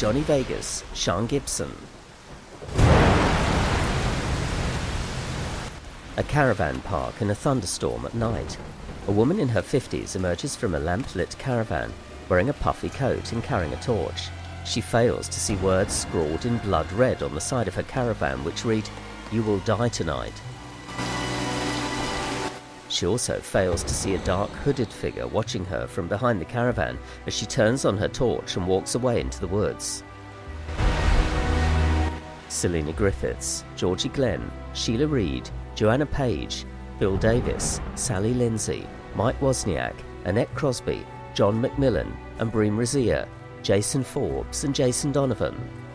Johnny Vegas, Sean Gibson. A caravan park in a thunderstorm at night. A woman in her 50s emerges from a lamp-lit caravan, wearing a puffy coat and carrying a torch. She fails to see words scrawled in blood red on the side of her caravan which read, "You will die tonight." She also fails to see a dark hooded figure watching her from behind the caravan as she turns on her torch and walks away into the woods. Selena Griffiths, Georgie Glenn, Sheila Reid, Joanna Page, Bill Davis, Sally Lindsay, Mike Wozniak, Annette Crosby, John McMillan and Bream Razia, Jason Forbes and Jason Donovan.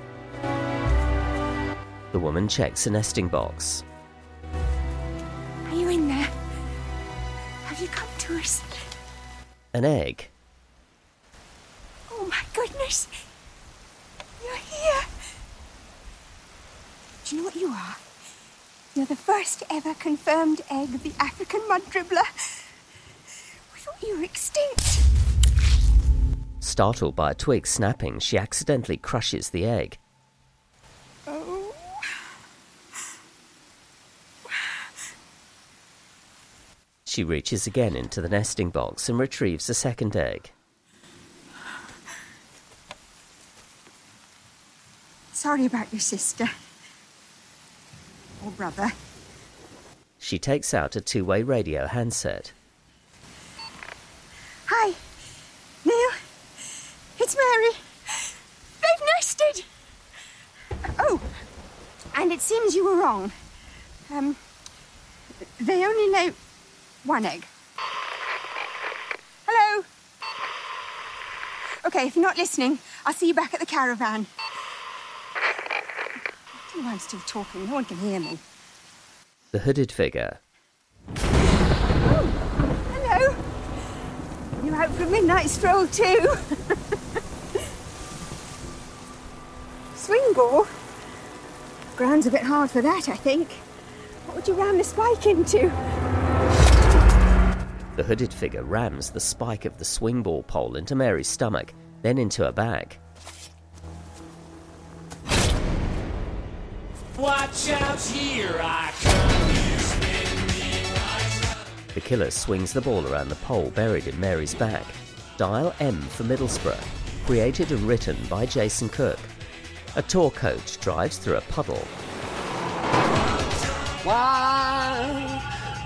The woman checks a nesting box. Are you in there? Have you come to us? An egg. Oh my goodness! You're here! Do you know what you are? You're the first ever confirmed egg of the African mud dribbler. We thought you were extinct. Startled by a twig snapping, she accidentally crushes the egg. Oh. She reaches again into the nesting box and retrieves a second egg. Sorry about your sister. Or brother. She takes out a two-way radio handset. Hi, Neil. It's Mary. They've nested. Oh, and it seems you were wrong. They only lay one egg. Hello. Okay, if you're not listening, I'll see you back at the caravan. I don't know why I'm still talking. No one can hear me. The hooded figure. Oh, hello. You out for a midnight stroll too? Swing ball? Ground's a bit hard for that, I think. What would you ram the spike into? The hooded figure rams the spike of the swing ball pole into Mary's stomach, then into her bag. Watch out, here I come. The killer swings the ball around the pole buried in Mary's back. Dial M for Middlesbrough. Created and written by Jason Cook. A tour coach drives through a puddle. Why?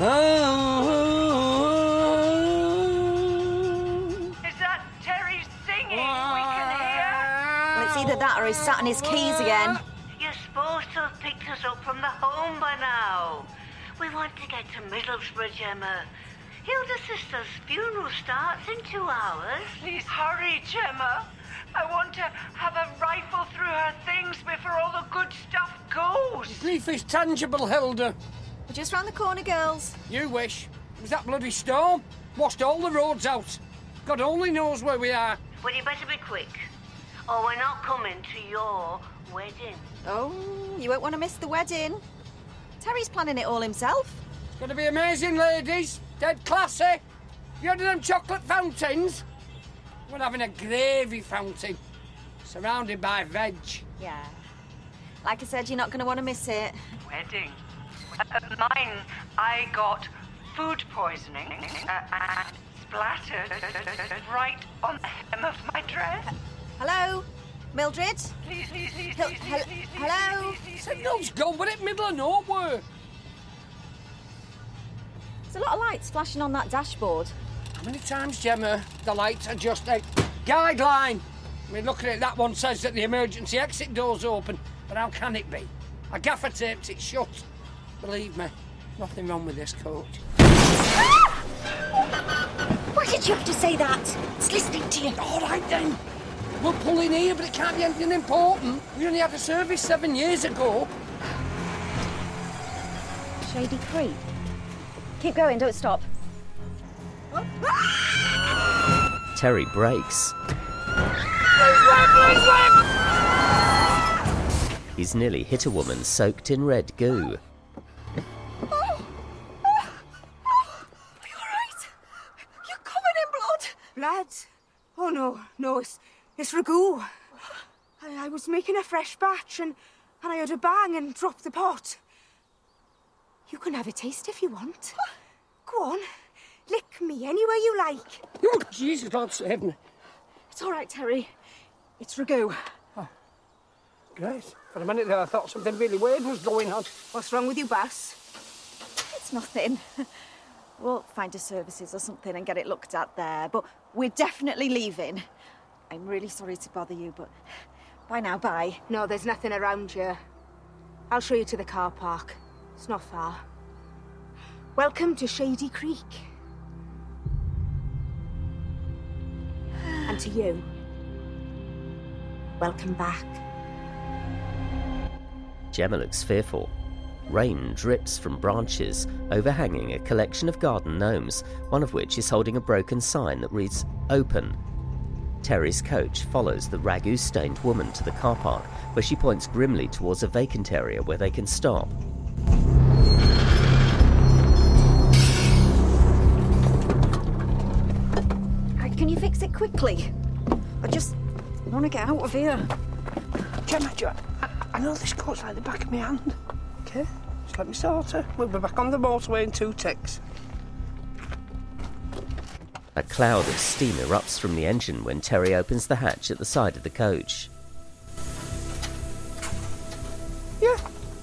Is that Terry singing? We can hear. Well, it's either that or he's sat on his keys again. You're supposed to have picked us up from the home by now. We want to get to Middlesbrough, Gemma. Hilda's sister's funeral starts in 2 hours. Please hurry, Gemma. I want to have a rifle through her things before all the good stuff goes. Grief is tangible, Hilda. We're just round the corner, girls. You wish. It was that bloody storm. Washed all the roads out. God only knows where we are. Well, you better be quick, or we're not coming to your wedding. Oh, you won't want to miss the wedding. Terry's planning it all himself. It's going to be amazing, ladies. Dead classy. You heard of them chocolate fountains? We're having a gravy fountain, surrounded by veg. Yeah. Like I said, you're not going to want to miss it. Wedding? Mine, I got food poisoning and splattered right on the hem of my dress. Hello? Mildred? Please. Hello? Signal's gone, we're at middle of nowhere. There's a lot of lights flashing on that dashboard. How many times, Gemma, the lights are just a guideline? I mean, looking at it, that one says that the emergency exit door's open, but how can it be? I gaffer taped it shut. Believe me, nothing wrong with this coach. Why did you have to say that? It's listening to you. All right, then. We're pulling here, but it can't be anything important. We only had a service 7 years ago. Shady Creek. Keep going, don't stop. Terry brakes. Please wait! He's nearly hit a woman soaked in red goo. Are you all right? You're covered in blood. Blood? Oh, no, it's ragu. I was making a fresh batch and I heard a bang and dropped the pot. You can have a taste if you want. Go on, lick me anywhere you like. Oh, Jesus, God save me. It's all right, Terry. It's ragu. Oh, great. For a minute there, I thought something really weird was going on. What's wrong with you, Bass? It's nothing. We'll find a services or something and get it looked at there, but we're definitely leaving. I'm really sorry to bother you, but bye now, bye. No, there's nothing around here. I'll show you to the car park. It's not far. Welcome to Shady Creek. And to you, welcome back. Gemma looks fearful. Rain drips from branches overhanging a collection of garden gnomes, one of which is holding a broken sign that reads, "Open." Terry's coach follows the ragu-stained woman to the car park, where she points grimly towards a vacant area where they can stop. Can you fix it quickly? I just want to get out of here. Gemma, I know this coat's like the back of my hand. OK? Just let me sort her. We'll be back on the motorway in 2 ticks. A cloud of steam erupts from the engine when Terry opens the hatch at the side of the coach. Yeah.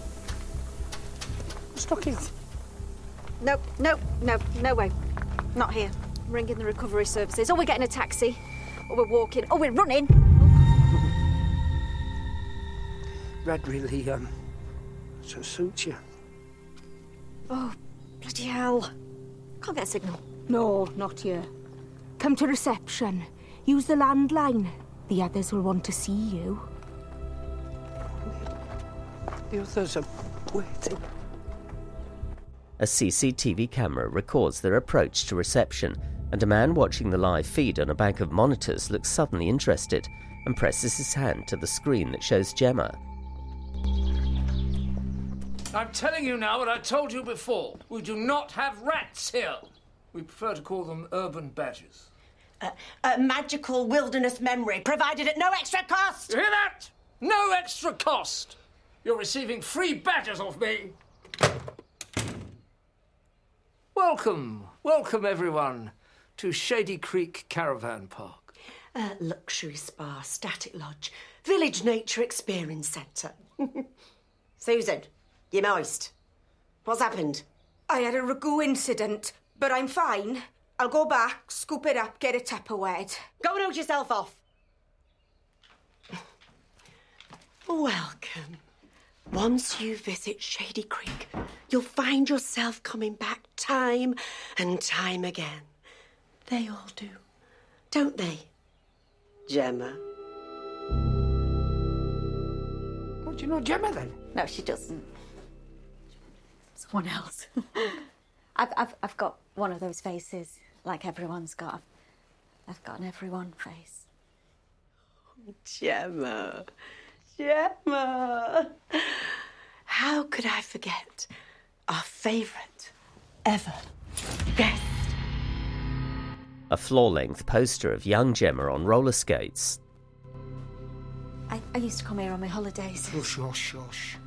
Stuck here. No way. Not here. I'm ringing the recovery services. Or we're getting a taxi. Or we're walking. Or we're running. Red really, so suits you. Oh, bloody hell. Can't get a signal. No, not here. Come to reception. Use the landline. The others will want to see you. The others are waiting. A CCTV camera records their approach to reception, and a man watching the live feed on a bank of monitors looks suddenly interested and presses his hand to the screen that shows Gemma. I'm telling you now what I told you before. We do not have rats here. We prefer to call them urban badgers. A magical wilderness memory, provided at no extra cost! You hear that? No extra cost! You're receiving free badgers off me! Welcome everyone, to Shady Creek Caravan Park. Luxury spa, static lodge, village nature experience centre. Susan, you're moist. What's happened? I had a ragu incident, but I'm fine. I'll go back, scoop it up, get it Tupperware. Go and hold yourself off. Welcome. Once you visit Shady Creek, you'll find yourself coming back time and time again. They all do, don't they, Gemma? What, do you know Gemma then? No, she doesn't. Someone else. I've got one of those faces, like everyone's got. I've got an everyone face. Gemma. How could I forget our favourite ever guest? A floor-length poster of young Gemma on roller skates. I used to come here on my holidays. Shush.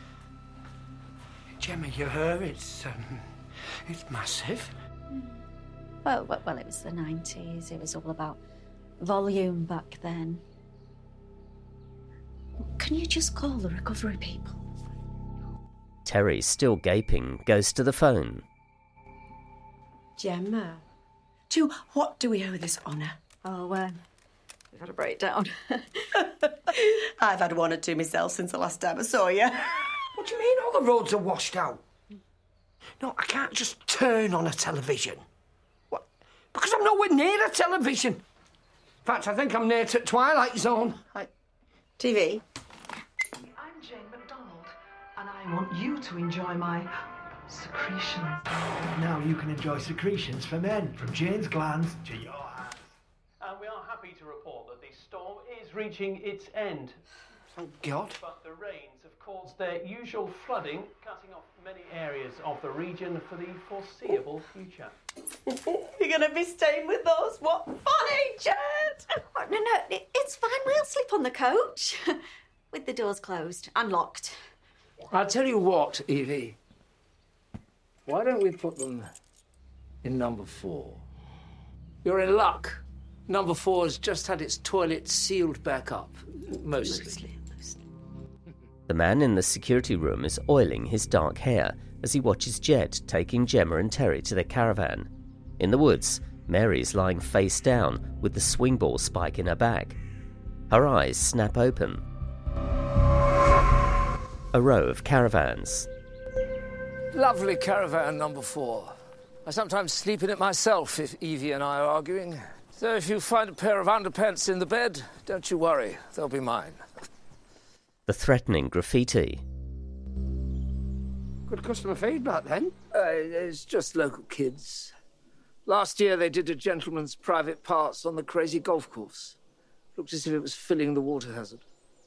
Gemma, your hair, it's massive. Well, it was the 90s. It was all about volume back then. Can you just call the recovery people? Terry, still gaping, goes to the phone. Gemma, to what do we owe this honour? Oh, we've had a breakdown. I've had one or two myself since the last time I saw you. What do you mean all the roads are washed out? No, I can't just turn on a television. What? Because I'm nowhere near a television. In fact, I think I'm near to Twilight Zone. TV? I'm Jane MacDonald, and I want you to enjoy my secretions. Now you can enjoy secretions for men, from Jane's glands to your hands. And we are happy to report that the storm is reaching its end. Thank God. But the rains have caused their usual flooding, cutting off many areas of the region for the foreseeable future. You're going to be staying with us? What funny, Jed! Oh, no, it's it's fine. We'll sleep on the coach. With the doors closed and locked. I'll tell you what, Evie. Why don't we put them in number 4? You're in luck. Number 4 has just had its toilet sealed back up. Mostly. The man in the security room is oiling his dark hair as he watches Jed taking Gemma and Terry to their caravan. In the woods, Mary's lying face down with the swing ball spike in her bag. Her eyes snap open. A row of caravans. Lovely caravan, number 4. I sometimes sleep in it myself if Evie and I are arguing. So if you find a pair of underpants in the bed, don't you worry, they'll be mine. The threatening graffiti. Good customer feedback, then. It's just local kids. Last year they did a gentleman's private parts on the crazy golf course. Looked as if it was filling the water hazard.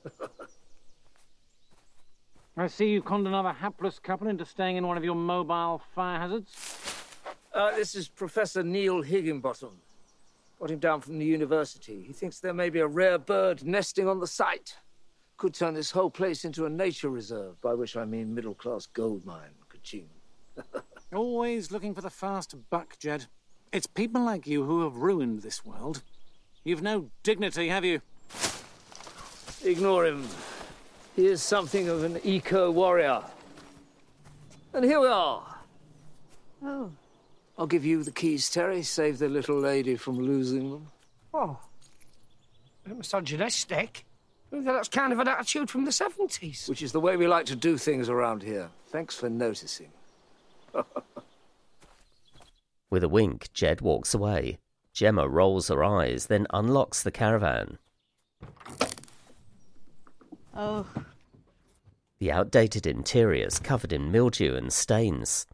I see you conned another hapless couple into staying in one of your mobile fire hazards. This is Professor Neil Higginbottom. Got him down from the university. He thinks there may be a rare bird nesting on the site. Could turn this whole place into a nature reserve, by which I mean middle-class gold mine. Ka-ching. Always looking for the fast buck, Jed. It's people like you who have ruined this world. You've no dignity, have you? Ignore him. He is something of an eco-warrior. And here we are. Oh. I'll give you the keys, Terry. Save the little lady from losing them. Oh. A bit misogynistic. That's kind of an attitude from the 70s. Which is the way we like to do things around here. Thanks for noticing. With a wink, Jed walks away. Gemma rolls her eyes, then unlocks the caravan. Oh. The outdated interior's covered in mildew and stains.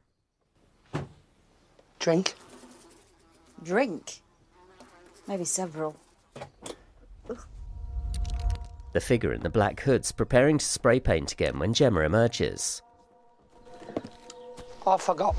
Drink? Drink? Maybe several. The figure in the black hood's preparing to spray paint again when Gemma emerges. Oh, I forgot.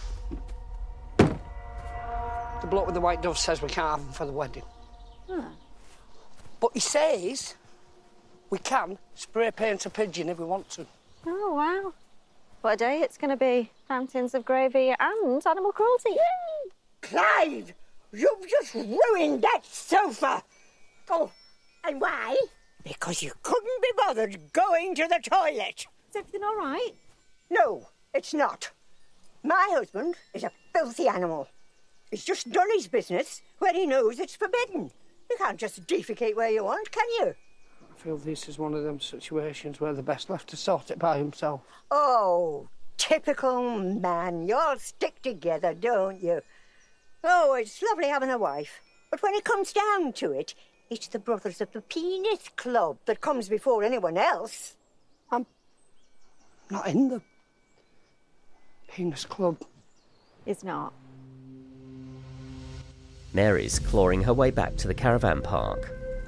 The bloke with the white dove says we can't have them for the wedding. Huh. But he says we can spray paint a pigeon if we want to. Oh, wow. What a day it's going to be. Fountains of gravy and animal cruelty. Yay! Clive, you've just ruined that sofa. Oh, and why? Because you couldn't be bothered going to the toilet. Is everything all right? No, it's not. My husband is a filthy animal. He's just done his business where he knows it's forbidden. You can't just defecate where you want, can you? I feel this is one of them situations where the best left to sort it by himself. Oh, typical man. You all stick together, don't you? Oh, it's lovely having a wife. But when it comes down to it, it's the brothers of the Penis Club that comes before anyone else. I'm not in the Penis Club. It's not. Mary's clawing her way back to the caravan park.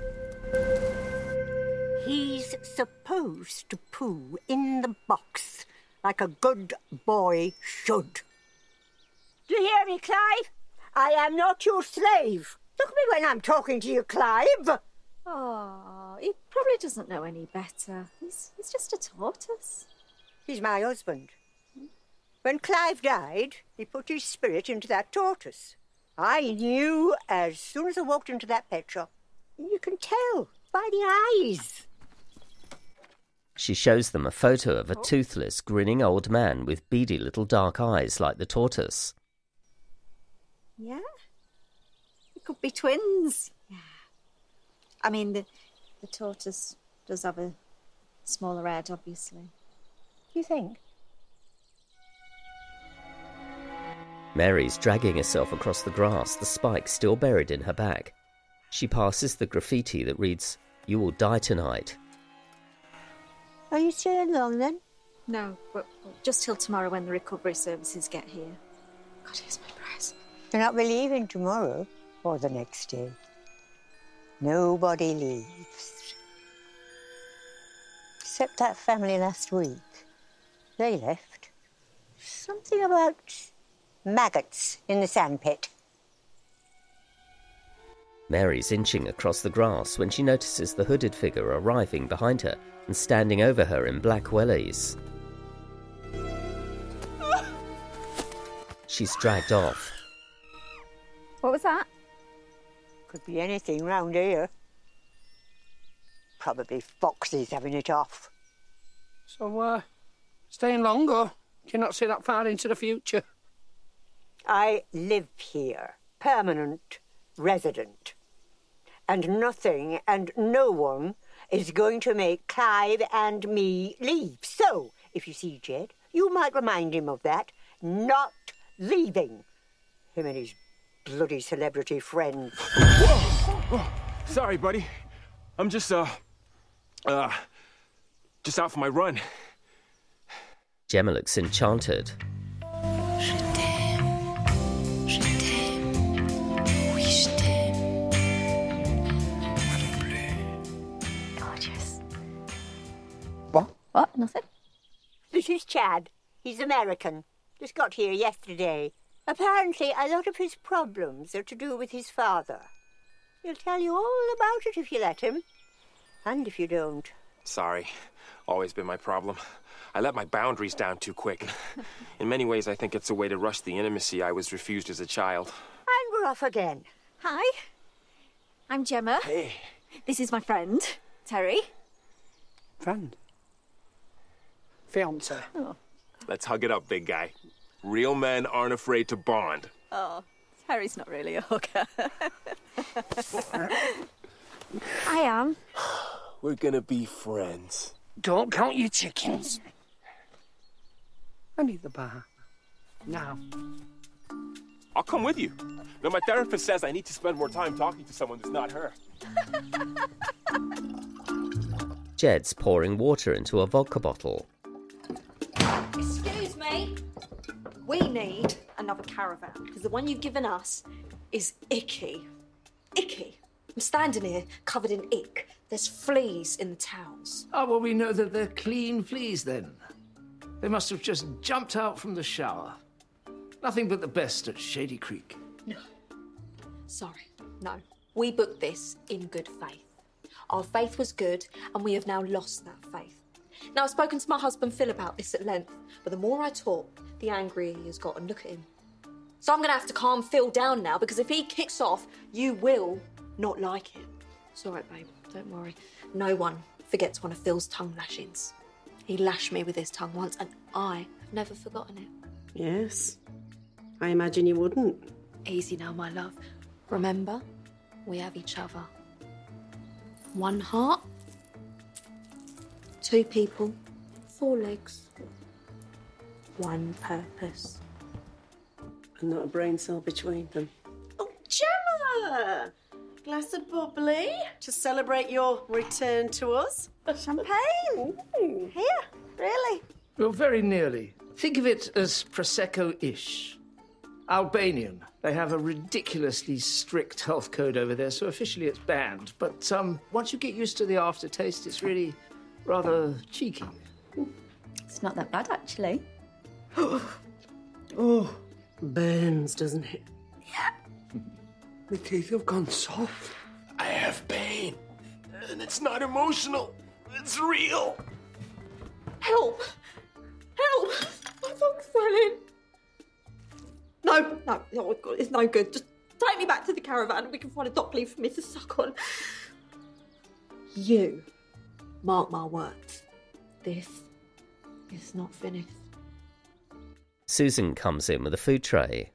He's supposed to poo in the box, like a good boy should. Do you hear me, Clive? I am not your slave. Look at me when I'm talking to you, Clive. Oh, he probably doesn't know any better. He's just a tortoise. He's my husband. When Clive died, he put his spirit into that tortoise. I knew as soon as I walked into that pet shop. You can tell by the eyes. She shows them a photo of a toothless, grinning old man with beady little dark eyes like the tortoise. Yeah? It could be twins. Yeah. I mean, the tortoise does have a smaller head, obviously. You think? Mary's dragging herself across the grass, the spike still buried in her back. She passes the graffiti that reads, "You will die tonight." Are you staying long, then? No, but just till tomorrow when the recovery services get here. God, here's my breath. You're not leaving tomorrow or the next day. Nobody leaves. Except that family last week. They left. Something about maggots in the sandpit. Mary's inching across the grass when she notices the hooded figure arriving behind her and standing over her in black wellies. She's dragged off. What was that? Could be anything round here. Probably foxes having it off. So, staying long, or do you not see that far into the future? I live here, permanent resident. And nothing and no one is going to make Clive and me leave. So, if you see Jed, you might remind him of that. Not leaving. Him and his bloody celebrity friends. Oh, sorry, buddy. I'm just out for my run. Gemma looks enchanted. Gorgeous. What? What? Nothing? This is Chad. He's American. Just got here yesterday. Apparently, a lot of his problems are to do with his father. He'll tell you all about it if you let him. And if you don't. Sorry. Always been my problem. I let my boundaries down too quick. In many ways, I think it's a way to rush the intimacy I was refused as a child. And we're off again. Hi. I'm Gemma. Hey. This is my friend, Terry. Friend? Fiancé? Oh. Let's hug it up, big guy. Real men aren't afraid to bond. Oh, Terry's not really a hooker. I am. We're gonna be friends. Don't count your chickens. I need the bar. Now. I'll come with you. No, my therapist says I need to spend more time talking to someone who's not her. Jed's pouring water into a vodka bottle. Excuse me. We need another caravan, because the one you've given us is icky. Icky. I'm standing here covered in ick. There's fleas in the towels. Oh, well, we know that they're clean fleas, then. They must have just jumped out from the shower. Nothing but the best at Shady Creek. No. Sorry, no. We booked this in good faith. Our faith was good, and we have now lost that faith. Now, I've spoken to my husband Phil about this at length, but the more I talk, the angrier he has got. And look at him. So I'm going to have to calm Phil down now, because if he kicks off, you will not like it. It's all right, babe. Don't worry. No one forgets one of Phil's tongue lashings. He lashed me with his tongue once, and I have never forgotten it. Yes. I imagine you wouldn't. Easy now, my love. Remember, we have each other. One heart, two people, four legs, one purpose. And not a brain cell between them. Oh, Gemma! Glass of bubbly to celebrate your return to us. Champagne! Ooh. Here, really? Well, very nearly. Think of it as Prosecco-ish. Albanian. They have a ridiculously strict health code over there, so officially it's banned. But once you get used to the aftertaste, it's really rather cheeky. It's not that bad, actually. Oh, burns, doesn't it? Yeah. My teeth have gone soft. I have pain. And it's not emotional. It's real. Help! Help! My tongue's swelling. No, it's no good. Just take me back to the caravan and we can find a dock leaf for me to suck on. You, mark my words, this is not finished. Susan comes in with a food tray.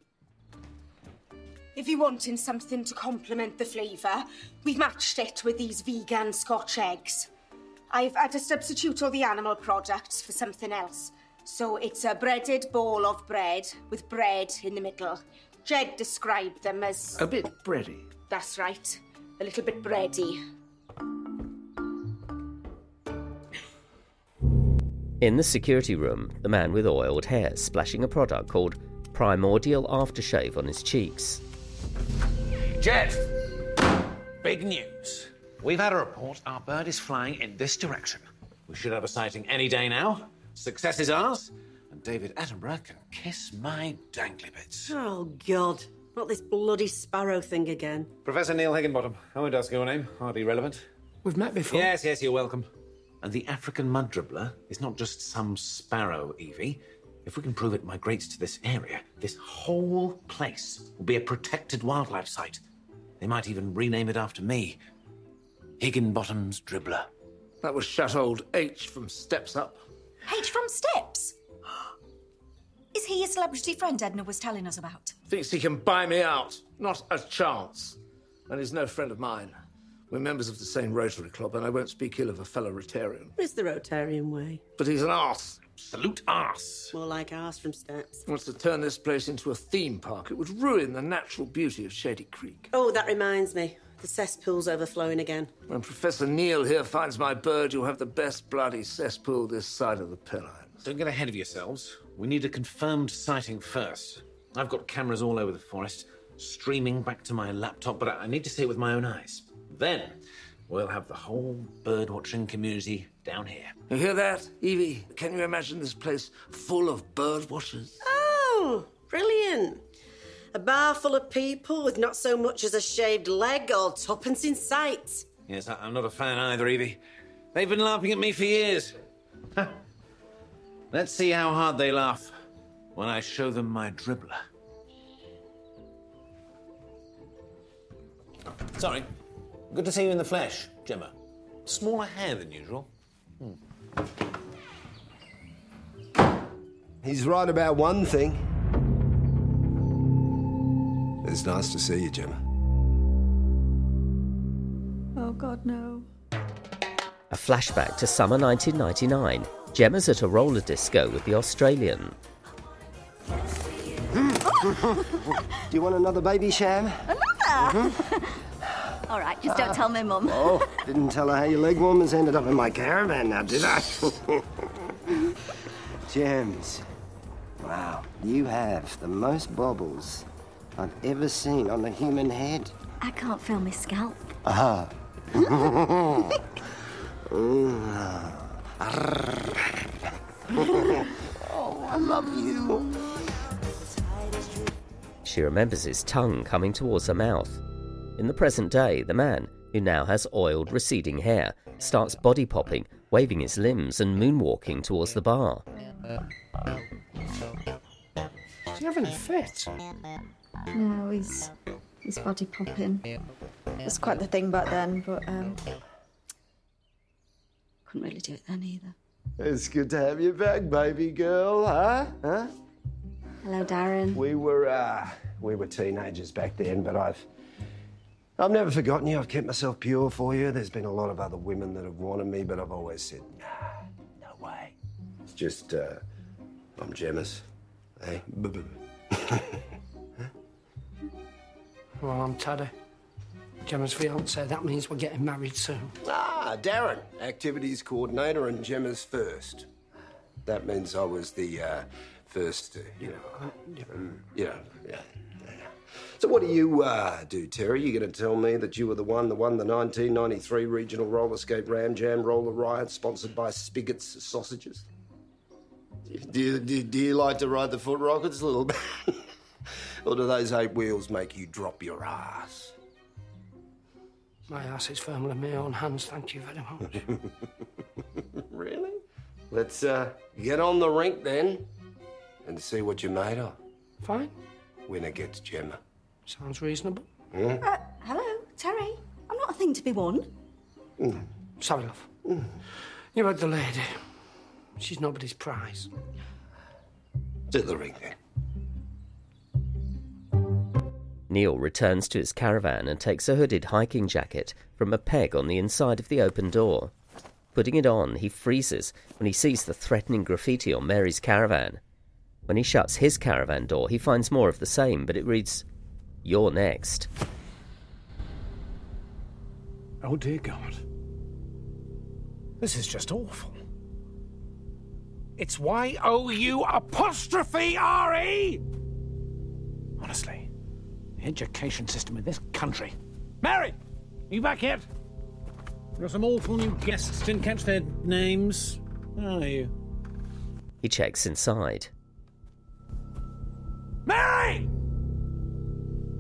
If you're wanting something to complement the flavour, we've matched it with these vegan Scotch eggs. I've had to substitute all the animal products for something else. So it's a breaded bowl of bread with bread in the middle. Jed described them as... A bit bready. That's right. A little bit bready. In the security room, the man with oiled hair splashing a product called Primordial Aftershave on his cheeks. Jed, big news. We've had a report our bird is flying in this direction. We should have a sighting any day now. Success is ours, and David Attenborough can kiss my dangly bits. Oh, God. Not this bloody sparrow thing again. Professor Neil Higginbottom. I won't ask your name. Hardly relevant. We've met before. Yes, you're welcome. And the African mud dribbler is not just some sparrow, Evie. If we can prove it migrates to this area, this whole place will be a protected wildlife site. They might even rename it after me. Higginbottom's Dribbler. That was shut old H from Steps Up. H from Steps? Is he a celebrity friend Edna was telling us about? Thinks he can buy me out. Not a chance. And he's no friend of mine. We're members of the same Rotary Club, and I won't speak ill of a fellow Rotarian. It's the Rotarian way. But he's an arse. Absolute arse. More like arse from Steps. Wants to turn this place into a theme park. It would ruin the natural beauty of Shady Creek. Oh, that reminds me. The cesspool's overflowing again. When Professor Neil here finds my bird, you'll have the best bloody cesspool this side of the Pennines. Don't get ahead of yourselves. We need a confirmed sighting first. I've got cameras all over the forest, streaming back to my laptop, but I need to see it with my own eyes. Then we'll have the whole bird-watching community down here. You hear that, Evie? Can you imagine this place full of bird watchers? Oh, brilliant. A bar full of people with not so much as a shaved leg or tuppence in sight. Yes, I'm not a fan either, Evie. They've been laughing at me for years. Let's see how hard they laugh when I show them my dribbler. Sorry. Good to see you in the flesh, Gemma. Smaller hair than usual. He's right about one thing. It's nice to see you, Gemma. Oh, God, no. A flashback to summer 1999. Gemma's at a roller disco with the Australian. Do you want another baby sham? Another? All right, just don't tell my mum. Oh, didn't tell her how your leg warmers ended up in my caravan now, did I? Gems. Wow, you have the most bobbles I've ever seen on a human head. I can't feel my scalp. Ah. Oh, I love you. She remembers his tongue coming towards her mouth. In the present day, the man, who now has oiled, receding hair, starts body popping, waving his limbs and moonwalking towards the bar. Is he having a fit? No, he's body popping. It was quite the thing back then, but couldn't really do it then either. It's good to have you back, baby girl, huh? Hello, Darren. We were teenagers back then, but I've never forgotten you. I've kept myself pure for you. There's been a lot of other women that have wanted me, but I've always said, nah, no way. It's just, I'm Gemma's. Hey? Well, I'm Teddy. Gemma's fiancé. That means we're getting married soon. Ah, Darren, activities coordinator and Gemma's first. That means I was the first, yeah. So what do you do, Terry? You going to tell me that you were the one that won the 1993 Regional Roller Skate Ram Jam Roller Riot, sponsored by Spigot's Sausages? Do you like to ride the foot rockets a little bit? Or do those 8 wheels make you drop your ass? My ass is firmly in my own hands, thank you very much. Really? Let's get on the rink then and see what you're made of. Fine. Winner gets Gemma. Sounds reasonable. Hello, Terry. I'm not a thing to be won. Sorry, love. You heard the lady. She's nobody's prize. To the ring then. Neil returns to his caravan and takes a hooded hiking jacket from a peg on the inside of the open door. Putting it on, he freezes when he sees the threatening graffiti on Mary's caravan. When he shuts his caravan door, he finds more of the same, but it reads, "You're next." Oh, dear God. This is just awful. It's Y-O-U-R-E! Honestly, the education system in this country. Mary! You back yet? Got some awful new guests. Didn't catch their names. Where are you? He checks inside. Mary!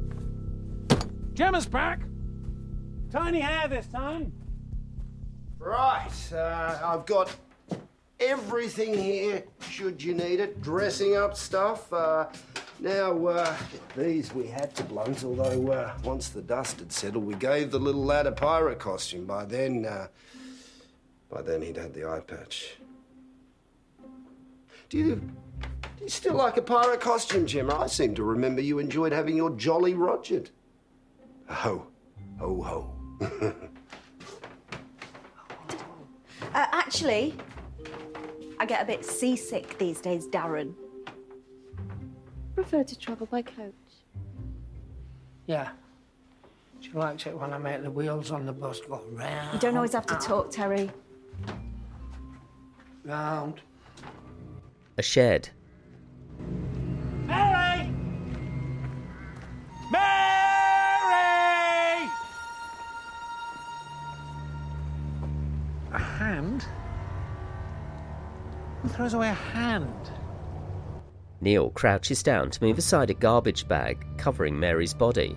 Gemma's back. Tiny hair this time. Right, I've got everything here, should you need it. Dressing up stuff. Now, these we had to blunt, although once the dust had settled, we gave the little lad a pirate costume. By then he'd had the eye patch. Do you still like a pirate costume, Gemma? I seem to remember you enjoyed having your Jolly Rogered. Ho, ho, ho. Actually, I get a bit seasick these days, Darren. Prefer to travel by coach. Yeah. She likes it when I make the wheels on the bus go round. You don't always have to talk, Terry. Round. A shed. Mary! Mary! A hand? Who throws away a hand? Neil crouches down to move aside a garbage bag covering Mary's body.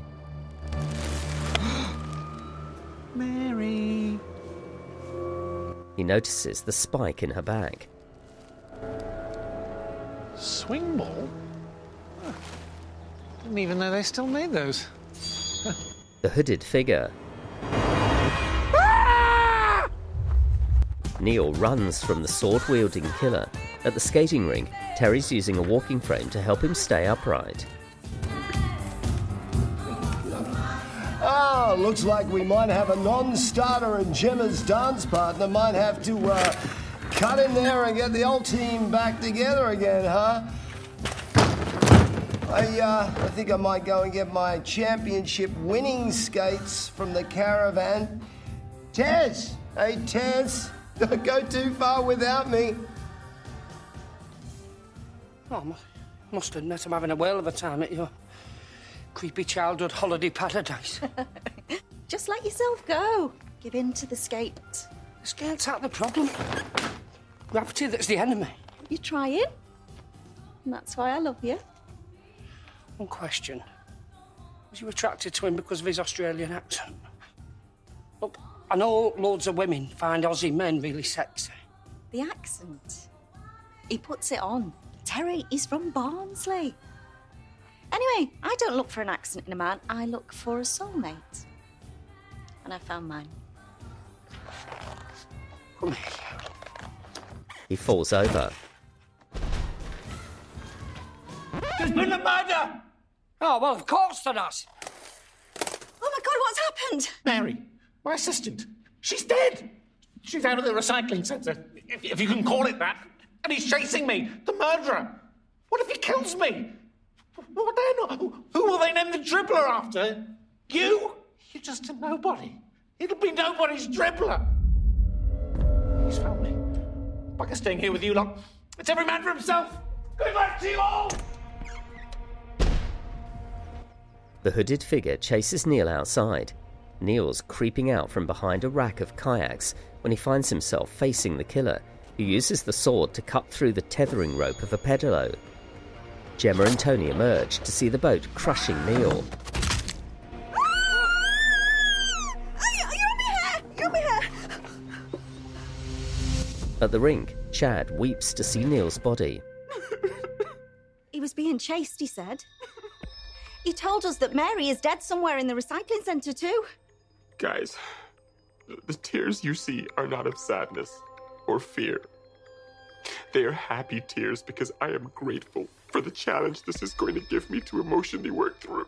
Mary. He notices the spike in her bag. Swing ball? Huh. Didn't even know they still made those. The hooded figure. Neil runs from the sword-wielding killer. At the skating rink, Terry's using a walking frame to help him stay upright. Oh, looks like we might have a non-starter and Gemma's dance partner might have to cut in there and get the old team back together again, huh? I think I might go and get my championship winning skates from the caravan. Tez! Hey, Tez! Don't go too far without me. Oh, must admit I'm having a whale of a time at your creepy childhood holiday paradise. Just let yourself go. Give in to the skate. The skate's not the problem. Gravity that's the enemy. You're trying. And that's why I love you. One question. Was you attracted to him because of his Australian accent? Look, I know loads of women find Aussie men really sexy. The accent. He puts it on. Terry is from Barnsley. Anyway, I don't look for an accent in a man. I look for a soulmate. And I found mine. Come here. He falls over. There's been a murder! Oh, well, of course there has. Oh, my God, what's happened? Mary, my assistant. She's dead. She's out of the recycling centre, if you can call it that. And he's chasing me, the murderer. What if he kills me? What then? Who will they name the dribbler after? You? You're just a nobody. It'll be nobody's dribbler. He's found me. Bugger staying here with you lot. It's every man for himself. Good luck to you all! The hooded figure chases Neil outside. Neil's creeping out from behind a rack of kayaks when he finds himself facing the killer, who uses the sword to cut through the tethering rope of a pedalo. Gemma and Tony emerge to see the boat crushing Neil. You're me here! At the rink, Chad weeps to see Neil's body. He was being chased, he said. He told us that Mary is dead somewhere in the recycling centre too. Guys, the tears you see are not of sadness or fear. They are happy tears because I am grateful for the challenge this is going to give me to emotionally work through.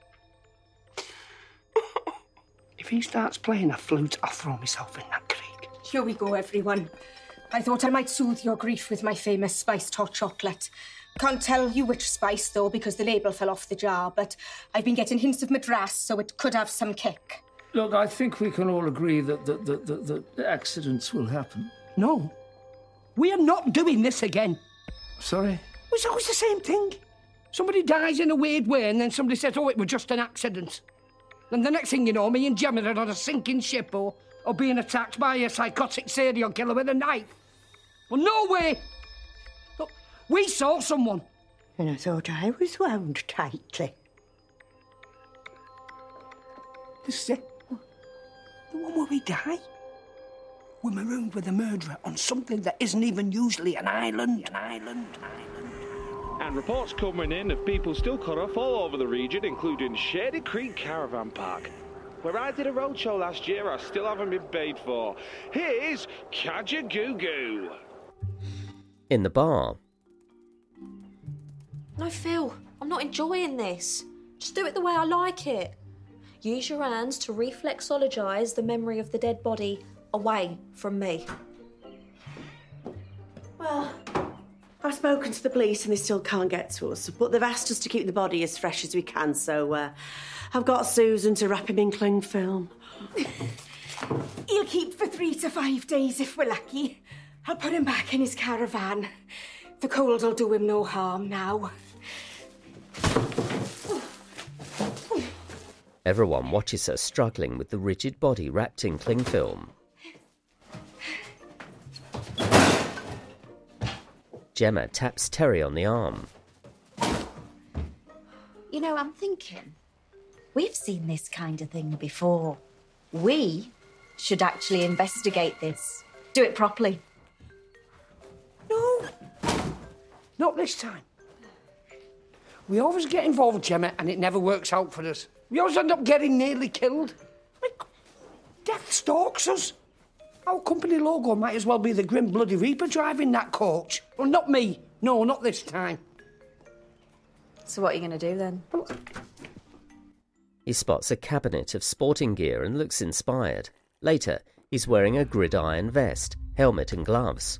If he starts playing a flute, I'll throw myself in that creek. Here we go, everyone. I thought I might soothe your grief with my famous spiced hot chocolate. Can't tell you which spice, though, because the label fell off the jar, but I've been getting hints of Madras, so it could have some kick. Look, I think we can all agree that the accidents will happen. No. We are not doing this again. Sorry? It's always the same thing. Somebody dies in a weird way, and then somebody says, oh, it was just an accident. And the next thing you know, me and Gemma are on a sinking ship or being attacked by a psychotic serial killer with a knife. Well, no way! Look, we saw someone. And I thought I was wound tightly. This is it. The one where we die. We're marooned with a murderer on something that isn't even usually an island. And reports coming in of people still cut off all over the region, including Shady Creek Caravan Park, where I did a roadshow last year I still haven't been paid for. Here's Kajagoogoo. In the bar, No, Phil, I'm not enjoying this. Just do it the way I like it. Use your hands to reflexologise the memory of the dead body away from me. Well, I've spoken to the police and they still can't get to us, but they've asked us to keep the body as fresh as we can, so I've got Susan to wrap him in cling film. He'll keep for 3 to 5 days if we're lucky. I'll put him back in his caravan. The cold'll do him no harm now. everyone watches her struggling with the rigid body wrapped in cling film. Gemma taps Terry on the arm. You know, I'm thinking, we've seen this kind of thing before. We should actually investigate this. Do it properly. No, not this time. We always get involved, Gemma, and it never works out for us. We always end up getting nearly killed. Like, death stalks us. Our company logo might as well be the Grim Bloody Reaper driving that coach. Well, not me. No, not this time. So what are you going to do then? He spots a cabinet of sporting gear and looks inspired. Later, he's wearing a gridiron vest, helmet and gloves.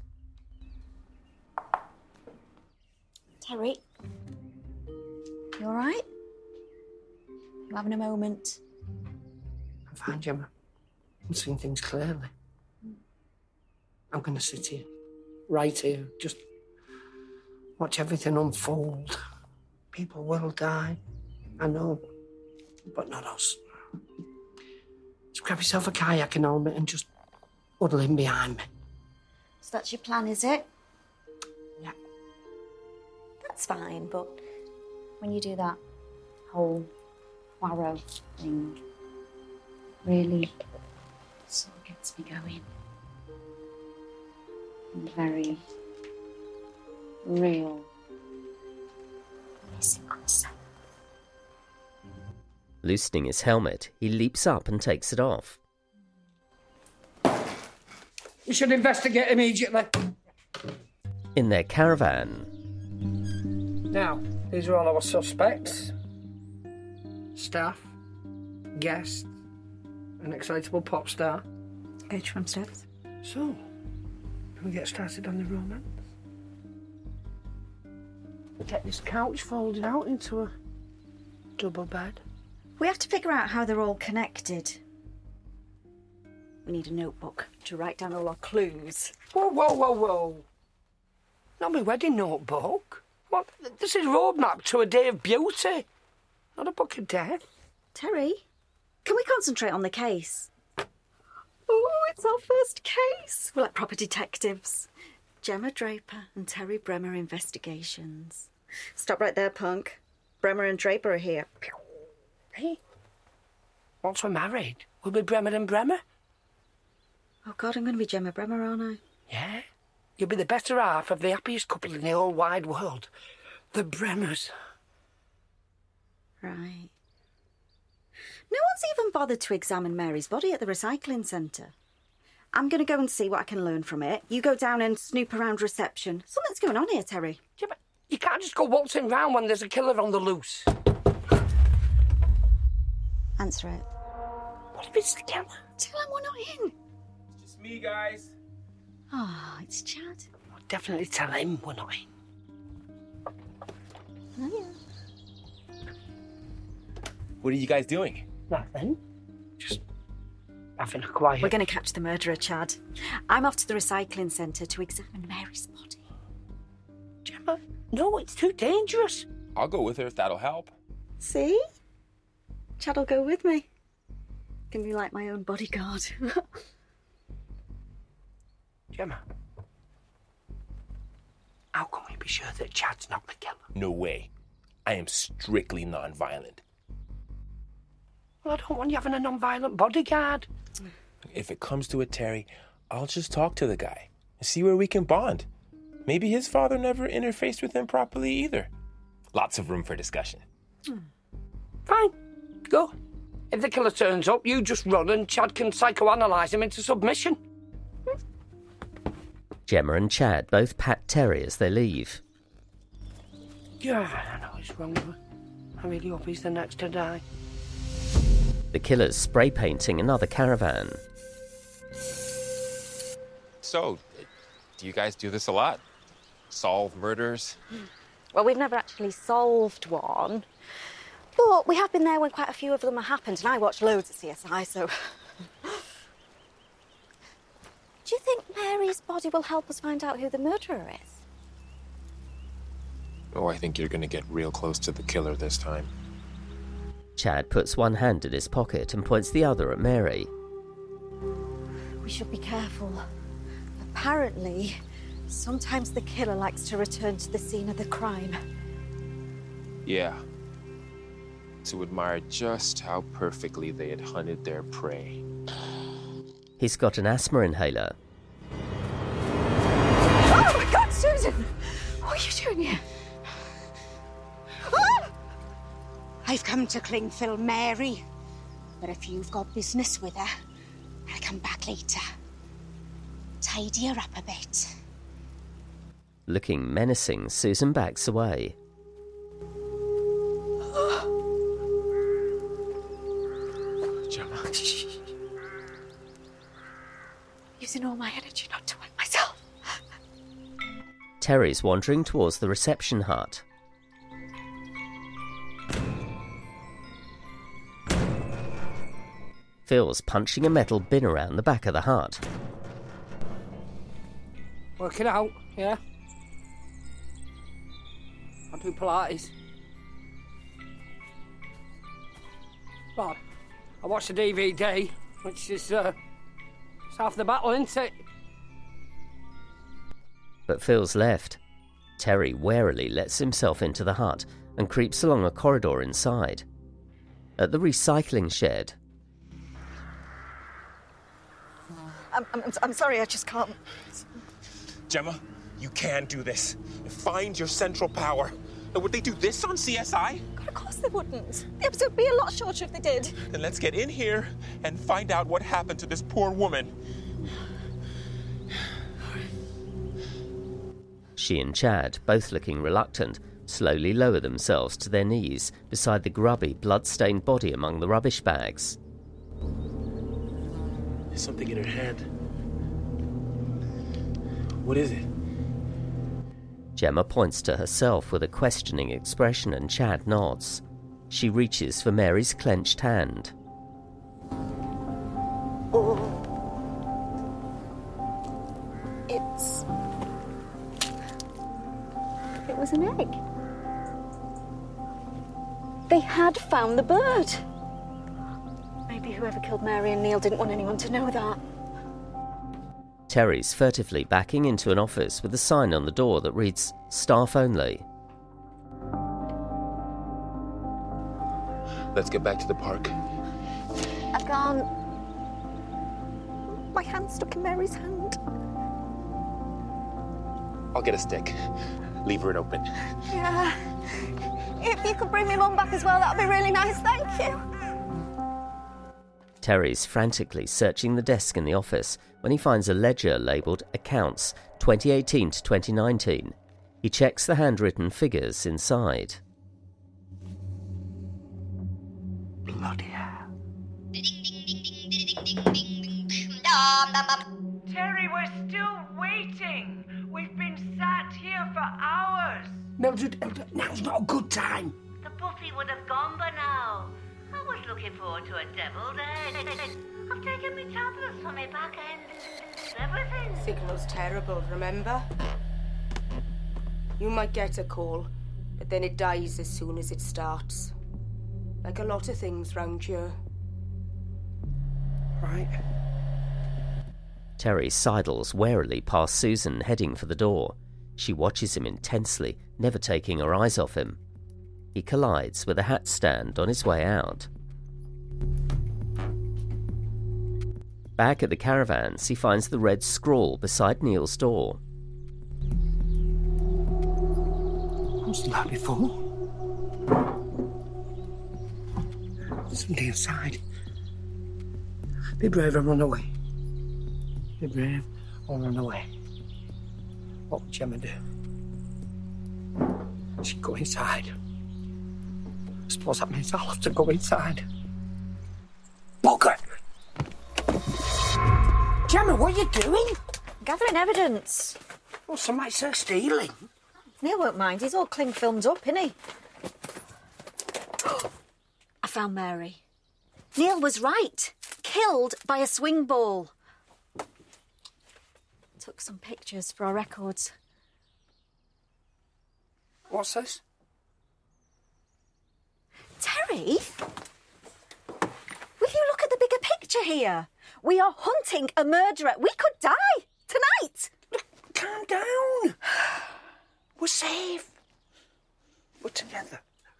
Terry, you all right? You having a moment? I'm fine, Gemma. I'm seeing things clearly. I'm going to sit here, right here, just watch everything unfold. People will die, I know, but not us. Just grab yourself a kayak and helmet and just huddle in behind me. So that's your plan, is it? Yeah. That's fine, but when you do that whole Poirot thing, really sort of gets me going. And very real. Loosening his helmet, he leaps up and takes it off. You should investigate immediately. In their caravan, Now, these are all our suspects. Staff, guest, an excitable pop star. H from steps. So, can we get started on the romance? Get this couch folded out into a double bed. We have to figure out how they're all connected. We need a notebook to write down all our clues. Whoa, whoa, whoa, whoa. Not my wedding notebook. What? This is roadmap to a day of beauty, not a book of death. Terry, can we concentrate on the case? Oh, it's our first case. We're like proper detectives. Gemma Draper and Terry Bremer investigations. Stop right there, punk. Bremer and Draper are here. Hey, once we're married, we'll be Bremer and Bremer. Oh, God, I'm going to be Gemma Bremer, aren't I? Yeah, you'll be the better half of the happiest couple in the whole wide world. The Bremers. Right. No one's even bothered to examine Mary's body at the recycling centre. I'm going to go and see what I can learn from it. You go down and snoop around reception. Something's going on here, Terry. Yeah, but you can't just go waltzing round when there's a killer on the loose. Answer it. What if it's the killer? Tell him we're not in. It's just me, guys. Oh, it's Chad. I'll definitely tell him we're not in. Oh, yeah. What are you guys doing? Nothing. Just having a quiet... We're going to catch the murderer, Chad. I'm off to the recycling centre to examine Mary's body. Gemma, no, it's too dangerous. I'll go with her if that'll help. See? Chad'll go with me. Can be like my own bodyguard. Gemma, how can we be sure that Chad's not the killer? No way. I am strictly non-violent. Well, I don't want you having a non-violent bodyguard. If it comes to it, Terry, I'll just talk to the guy and see where we can bond. Maybe his father never interfaced with him properly either. Lots of room for discussion. Fine, go. If the killer turns up, you just run and Chad can psychoanalyse him into submission. Gemma and Chad both pat Terry as they leave. Yeah, I know it's wrong, but I really hope he's the next to die. The killer's spray painting another caravan. So, do you guys do this a lot? Solve murders? Well, we've never actually solved one, but we have been there when quite a few of them have happened, and I watch loads of CSI, so... Do you think Mary's body will help us find out who the murderer is? Oh, I think you're gonna get real close to the killer this time. Chad puts one hand in his pocket and points the other at Mary. We should be careful. Apparently, sometimes the killer likes to return to the scene of the crime. Yeah. To admire just how perfectly they had hunted their prey. He's got an asthma inhaler. Oh my God, Susan! What are you doing here? Ah! I've come to Clingfill Mary, but if you've got business with her, I'll come back later. Tidy her up a bit. Looking menacing, Susan backs away. Gemma. Using all my energy not to wet myself. Terry's wandering towards the reception hut. Phil's punching a metal bin around the back of the hut. Work it out, yeah? I'll do Pilates. Well, I watched the DVD, which is it's half the battle, isn't it? But Phil's left. Terry warily lets himself into the hut and creeps along a corridor inside. At the recycling shed... I'm sorry, I just can't. Gemma, you can do this. Find your central power. Would they do this on CSI? God, of course they wouldn't. The episode would be a lot shorter if they did. Then let's get in here and find out what happened to this poor woman. She and Chad, both looking reluctant, slowly lower themselves to their knees beside the grubby, blood-stained body among the rubbish bags. There's something in her head. What is it? Gemma points to herself with a questioning expression and Chad nods. She reaches for Mary's clenched hand. It was an egg. They had found the bird. Maybe whoever killed Mary and Neil didn't want anyone to know that. Terry's furtively backing into an office with a sign on the door that reads, "Staff only." Let's get back to the park. I can't. My hand's stuck in Mary's hand. I'll get a stick. Lever it open. Yeah. If you could bring me mum back as well, that'd be really nice, thank you. Terry's frantically searching the desk in the office when he finds a ledger labelled Accounts 2018 to 2019. He checks the handwritten figures inside. Bloody hell. Terry, we're still waiting. We've been sat here for hours. Mildred, now's not a good time. The puppy would have gone by now. I was looking forward to a deviled egg. I've taken my tablets for my back end. Everything. Signal's terrible, remember? You might get a call, but then it dies as soon as it starts. Like a lot of things round here. Right. Terry sidles warily past Susan, heading for the door. She watches him intensely, never taking her eyes off him. He collides with a hat stand on his way out. Back at the caravans, he finds the red scrawl beside Neil's door. What's that before? Somebody inside. Be brave and run away. Be brave or run away. What would Gemma do? She'd go inside. I suppose that means I'll have to go inside. Bugger! Gemma, what are you doing? Gathering evidence. Well, somebody said stealing. Neil won't mind. He's all cling filmed up, isn't he? I found Mary. Neil was right. Killed by a swing ball. Took some pictures for our records. What's this? Terry? Will you look at the bigger picture here? We are hunting a murderer. We could die tonight. Calm down. We're safe. We're together.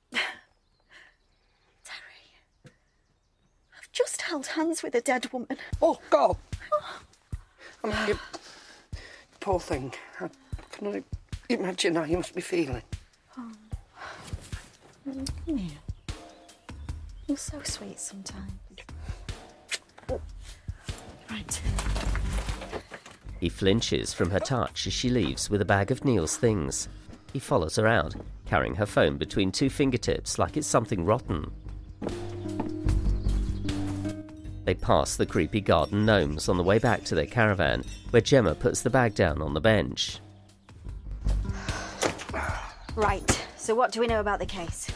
I've just held hands with a dead woman. Oh, God. I mean, you poor thing. I can only imagine how you must be feeling. Oh. Neil. You're so sweet sometimes. Right. He flinches from her touch as she leaves with a bag of Neil's things. He follows her out, carrying her phone between two fingertips like it's something rotten. They pass the creepy garden gnomes on the way back to their caravan, where Gemma puts the bag down on the bench. Right, so what do we know about the case?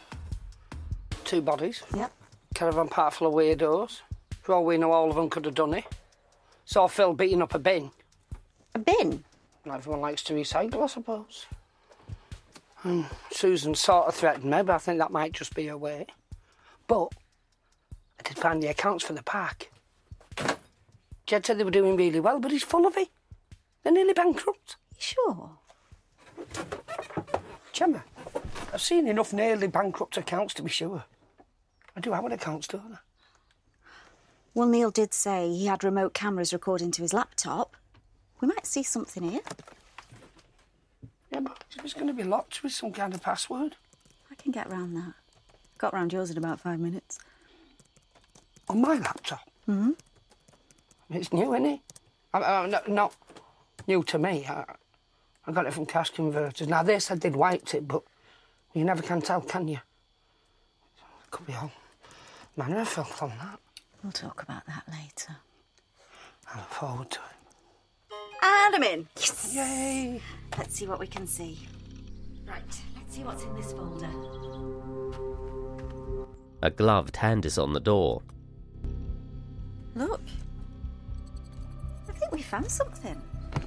2 bodies. Yep. Caravan park full of weirdos. For all we know, all of them could have done it. Saw Phil beating up a bin. A bin? Everyone likes to recycle, I suppose. And Susan sort of threatened me, but I think that might just be her way. But I did find the accounts for the park. Jed said they were doing really well, but he's full of it. They're nearly bankrupt. Sure. Gemma, I've seen enough nearly bankrupt accounts to be sure. I do our accounts, don't I? Well, Neil did say he had remote cameras recording to his laptop. We might see something here. Yeah, but it's going to be locked with some kind of password. I can get round that. Got round yours in about 5 minutes. On my laptop? Mm-hmm. It's new, isn't it? Not new to me. I got it from Cash Converters. Now, they said they'd wiped it, but you never can tell, can you? Could be all manner of filth on that. We'll talk about that later. I look forward to it. And I'm in. Yes. Yay! Let's see what we can see. Right, let's see what's in this folder. A gloved hand is on the door. Look. I think we found something.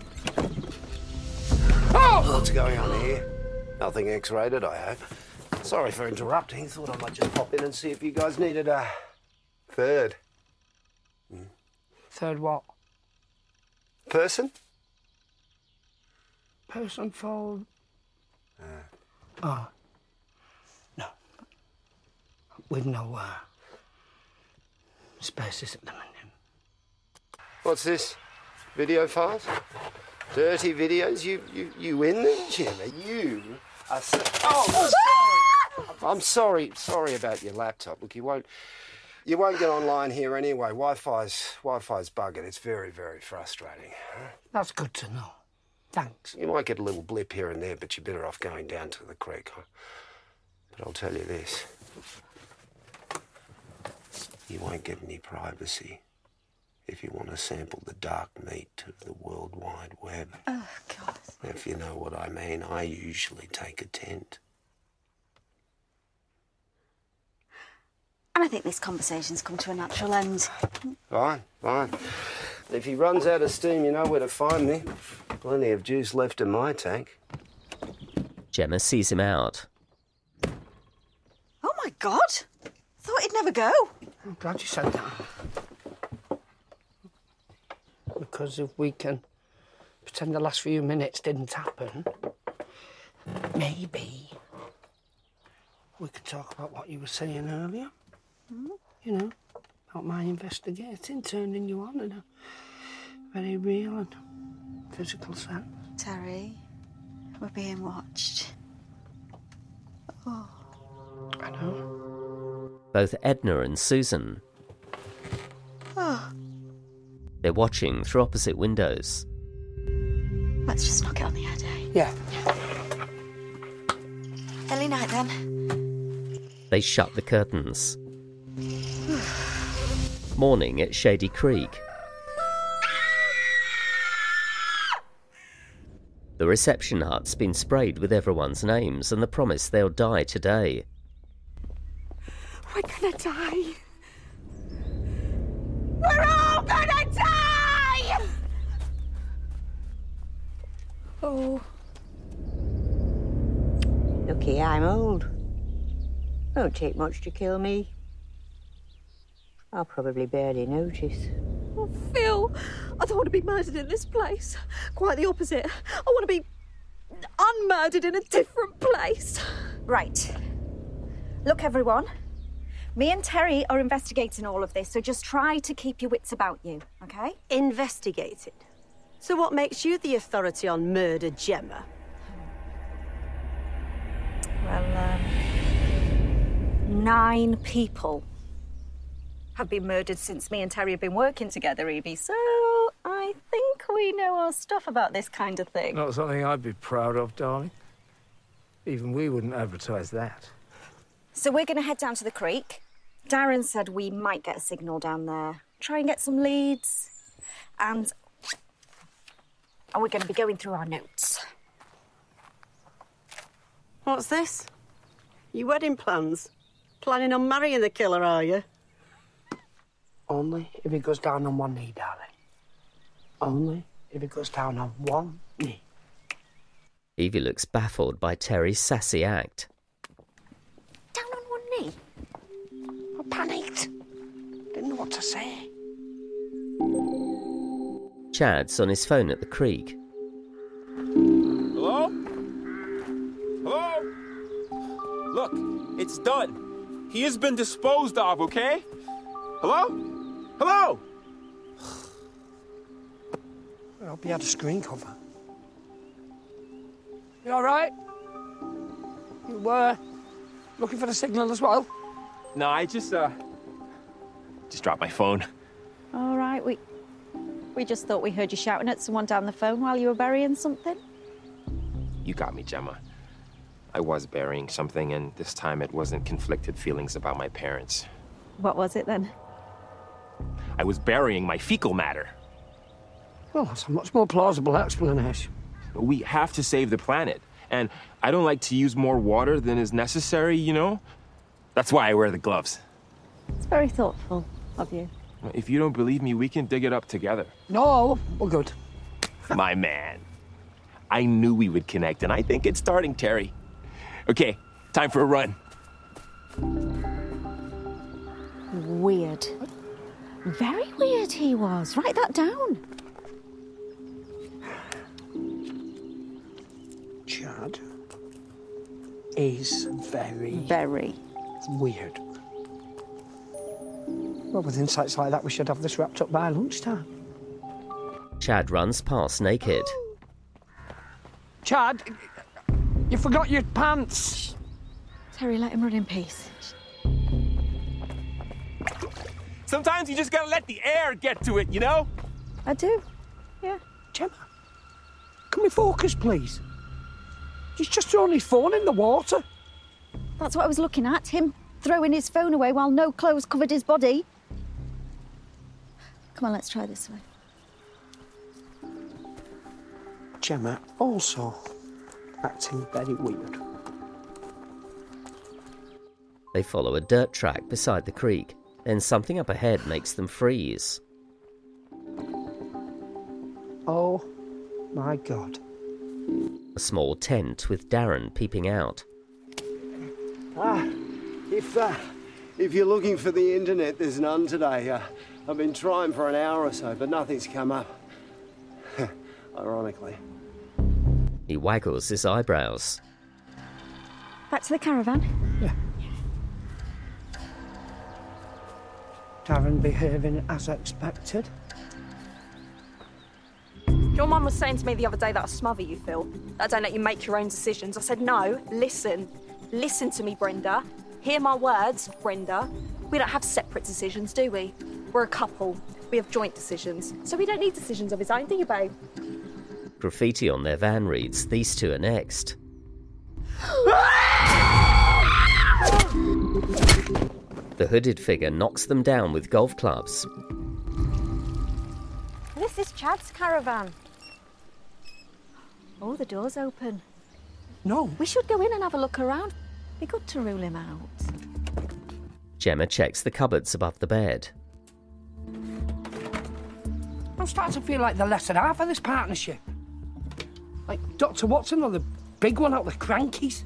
Oh! What's going on here? Nothing X-rated, I hope. Sorry for interrupting. Thought I might just pop in and see if you guys needed a third. Third what? Person? Person for... Oh. No. With no spaces at the minute. What's this? Video files? Dirty videos? You win them, Gemma? You are so... Oh, I'm sorry. Sorry about your laptop. Look, you won't get online here anyway. Wi-Fi's buggered. It's very, very frustrating. That's good to know. Thanks. You might get a little blip here and there, but you're better off going down to the creek. But I'll tell you this. You won't get any privacy if you want to sample the dark meat of the World Wide Web. Oh, God. If you know what I mean, I usually take a tent. And I think this conversation's come to a natural end. Fine. If he runs out of steam, you know where to find me. Plenty of juice left in my tank. Gemma sees him out. Oh, my God. Thought he'd never go. I'm glad you said that. Because if we can pretend the last few minutes didn't happen, maybe we could talk about what you were saying earlier. You know, Not my investigating turning you on in a very real and physical sense. Terry, we're being watched. Oh. I know. Both Edna and Susan. Oh. They're watching through opposite windows. Let's just knock it on the head, eh? Yeah. Early night, then. They shut the curtains. Morning at Shady Creek. The reception hut's been sprayed with everyone's names and the promise they'll die today. We're gonna die. We're all gonna die! Oh. Lucky I'm old. Won't take much to kill me. I'll probably barely notice. Oh, Phil, I don't want to be murdered in this place. Quite the opposite. I want to be unmurdered in a different place. Right. Look, everyone. Me and Terry are investigating all of this, so just try to keep your wits about you, OK? Investigated? So what makes you the authority on murder, Gemma? Well, 9 people have been murdered since me and Terry have been working together, Evie, so I think we know our stuff about this kind of thing. Not something I'd be proud of, darling. Even we wouldn't advertise that. So we're going to head down to the creek. Darren said we might get a signal down there. Try and get some leads. And we're going to be going through our notes. What's this? Your wedding plans? Planning on marrying the killer, are you? Only if he goes down on one knee, darling. Only if he goes down on one knee. Evie looks baffled by Terry's sassy act. Down on one knee? I panicked. Didn't know what to say. Chad's on his phone at the creek. Hello? Hello? Look, it's done. He has been disposed of, okay? Hello? Hello? I hope he had a screen cover. You all right? You were looking for the signal as well? No, I just dropped my phone. All right, we just thought we heard you shouting at someone down the phone while you were burying something. You got me, Gemma. I was burying something, and this time it wasn't conflicted feelings about my parents. What was it then? I was burying my fecal matter. Well, that's a much more plausible explanation. We have to save the planet, and I don't like to use more water than is necessary, you know? That's why I wear the gloves. It's very thoughtful of you. If you don't believe me, we can dig it up together. No, we're good. My man. I knew we would connect, and I think it's starting, Terry. Okay, time for a run. Weird. Very weird he was. Write that down. Chad is very weird. Well, with insights like that, we should have this wrapped up by lunchtime. Chad runs past naked. Chad, you forgot your pants. Terry, let him run in peace. Sometimes you just gotta let the air get to it, you know? I do, yeah. Gemma, can we focus, please? He's just throwing his phone in the water. That's what I was looking at, him throwing his phone away while no clothes covered his body. Come on, let's try this way. Gemma also acting very weird. They follow a dirt track beside the creek. Then something up ahead makes them freeze. Oh, my God. A small tent with Darren peeping out. If you're looking for the internet, there's none today. I've been trying for an hour or so, but nothing's come up. Ironically. He waggles his eyebrows. Back to the caravan? Yeah. Darren behaving as expected. Your mum was saying to me the other day that I smother you, Phil. That I don't let you make your own decisions. I said, no, listen. Listen to me, Brenda. Hear my words, Brenda. We don't have separate decisions, do we? We're a couple. We have joint decisions. So we don't need decisions of his own, do you, babe? Graffiti on their van reads, "These two are next." The hooded figure knocks them down with golf clubs. This is Chad's caravan. Oh, the door's open. No. We should go in and have a look around. Be good to rule him out. Gemma checks the cupboards above the bed. I'm starting to feel like the lesser half of this partnership. Like Dr. Watson or the big one out of the Crankies.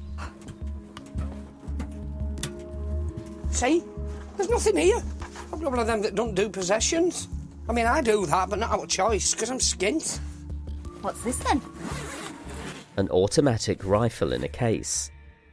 See? There's nothing here. I'm not one of them that don't do possessions. I mean, I do that, but not out of choice, because I'm skint. What's this then? An automatic rifle in a case.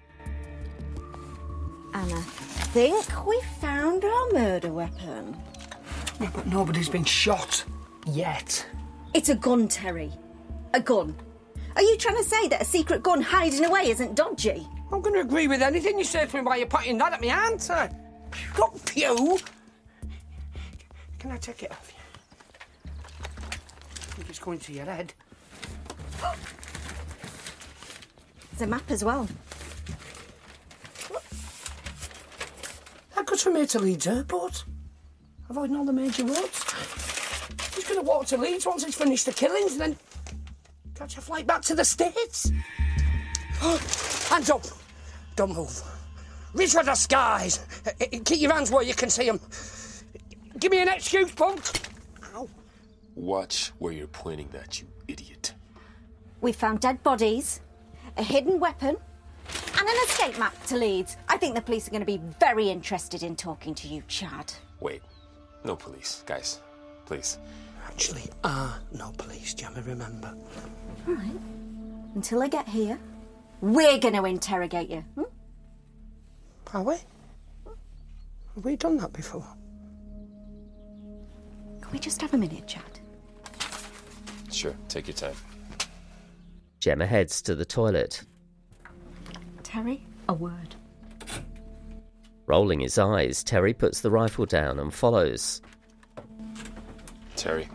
And I think we found our murder weapon. Yeah, but nobody's been shot. Yet. It's a gun, Terry. A gun. Are you trying to say that a secret gun hiding away isn't dodgy? I'm going to agree with anything you say to me while you're pointing that at me, aren't I? Not pew! Can I take it off you? I think it's going to your head. There's a map as well. That goes from here to Leeds Airport. Avoiding all the major roads. He's going to walk to Leeds once he's finished the killings and then catch a flight back to the States. Hands up. Don't move. Reach for the skies. Keep your hands where you can see them. Give me an excuse, punk. Ow. Watch where you're pointing that, you idiot. We found dead bodies, a hidden weapon, and an escape map to Leeds. I think the police are going to be very interested in talking to you, Chad. Wait. No police. Guys, please. Actually, no police, Gemma, remember. All right. Until I get here, we're going to interrogate you. Are we? Have we done that before? Can we just have a minute, Chad? Sure, take your time. Gemma heads to the toilet. Terry, a word. Rolling his eyes, Terry puts the rifle down and follows. Terry.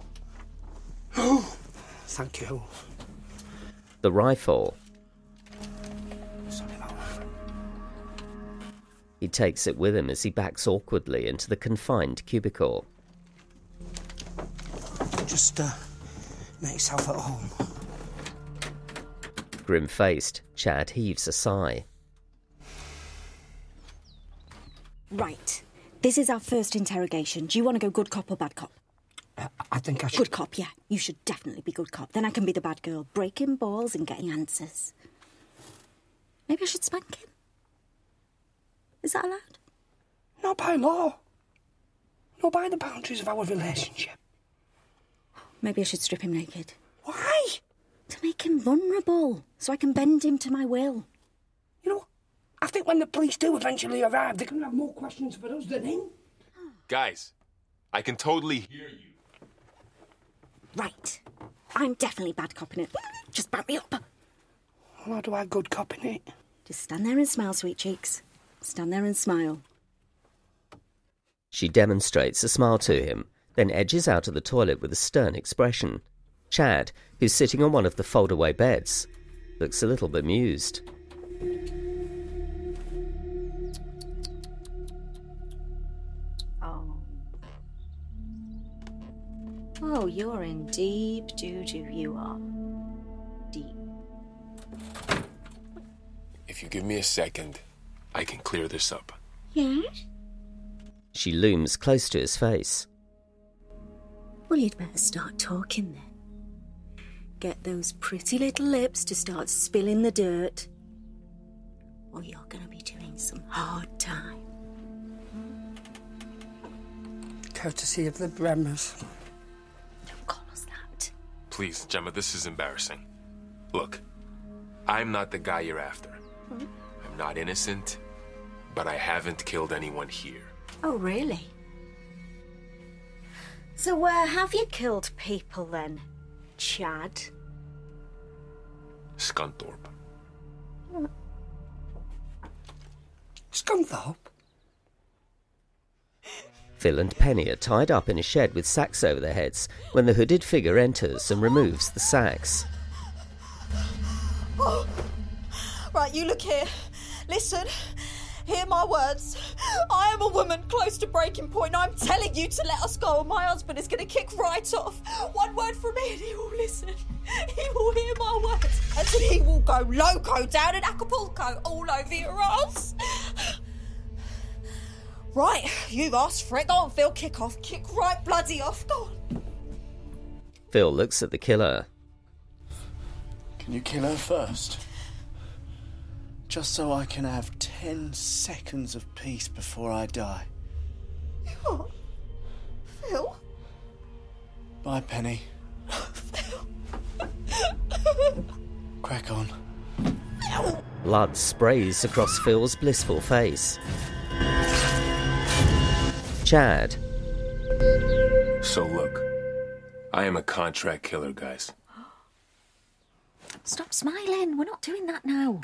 Thank you. The rifle. Sorry about that. He takes it with him as he backs awkwardly into the confined cubicle. Just, make yourself at home. Grim-faced, Chad heaves a sigh. Right. This is our first interrogation. Do you want to go good cop or bad cop? I think I should... Good cop, yeah. You should definitely be good cop. Then I can be the bad girl, breaking balls and getting answers. Maybe I should spank him? Is that allowed? Not by law. Not by the boundaries of our relationship. Maybe I should strip him naked. Why? To make him vulnerable, so I can bend him to my will. You know, I think when the police do eventually arrive, they're going to have more questions for us than him. Guys, I can totally hear you. Right. I'm definitely bad copping it. Just back me up. How do I good copping it? Just stand there and smile, sweet cheeks. Stand there and smile. She demonstrates a smile to him, then edges out of the toilet with a stern expression. Chad, who's sitting on one of the fold-away beds, looks a little bemused. Oh, you're in deep doo-doo, you are. Deep. If you give me a second, I can clear this up. Yeah? She looms close to his face. Well, you'd better start talking then. Get those pretty little lips to start spilling the dirt, or you're going to be doing some hard time. Courtesy of the Bremers. Don't call us that. Please, Gemma, this is embarrassing. Look, I'm not the guy you're after. I'm not innocent, but I haven't killed anyone here. Oh, really? So, have you killed people then, Chad? Scunthorpe. Scunthorpe? Phil and Penny are tied up in a shed with sacks over their heads when the hooded figure enters and removes the sacks. Oh. Right, you look here. Listen, hear my words. I am a woman close to breaking point. I'm telling you to let us go, and my husband is going to kick right off. One word from me and he will listen. He will hear my words. And then he will go loco down in Acapulco, all over your ass. Right, you've asked for it. Go on, Phil, kick off. Kick right bloody off. Go on. Phil looks at the killer. Can you kill her first? Just so I can have 10 seconds of peace before I die. What? Phil? Bye, Penny. Crack on. Blood sprays across Phil's blissful face. Chad. So look, I am a contract killer, guys. Stop smiling. We're not doing that now.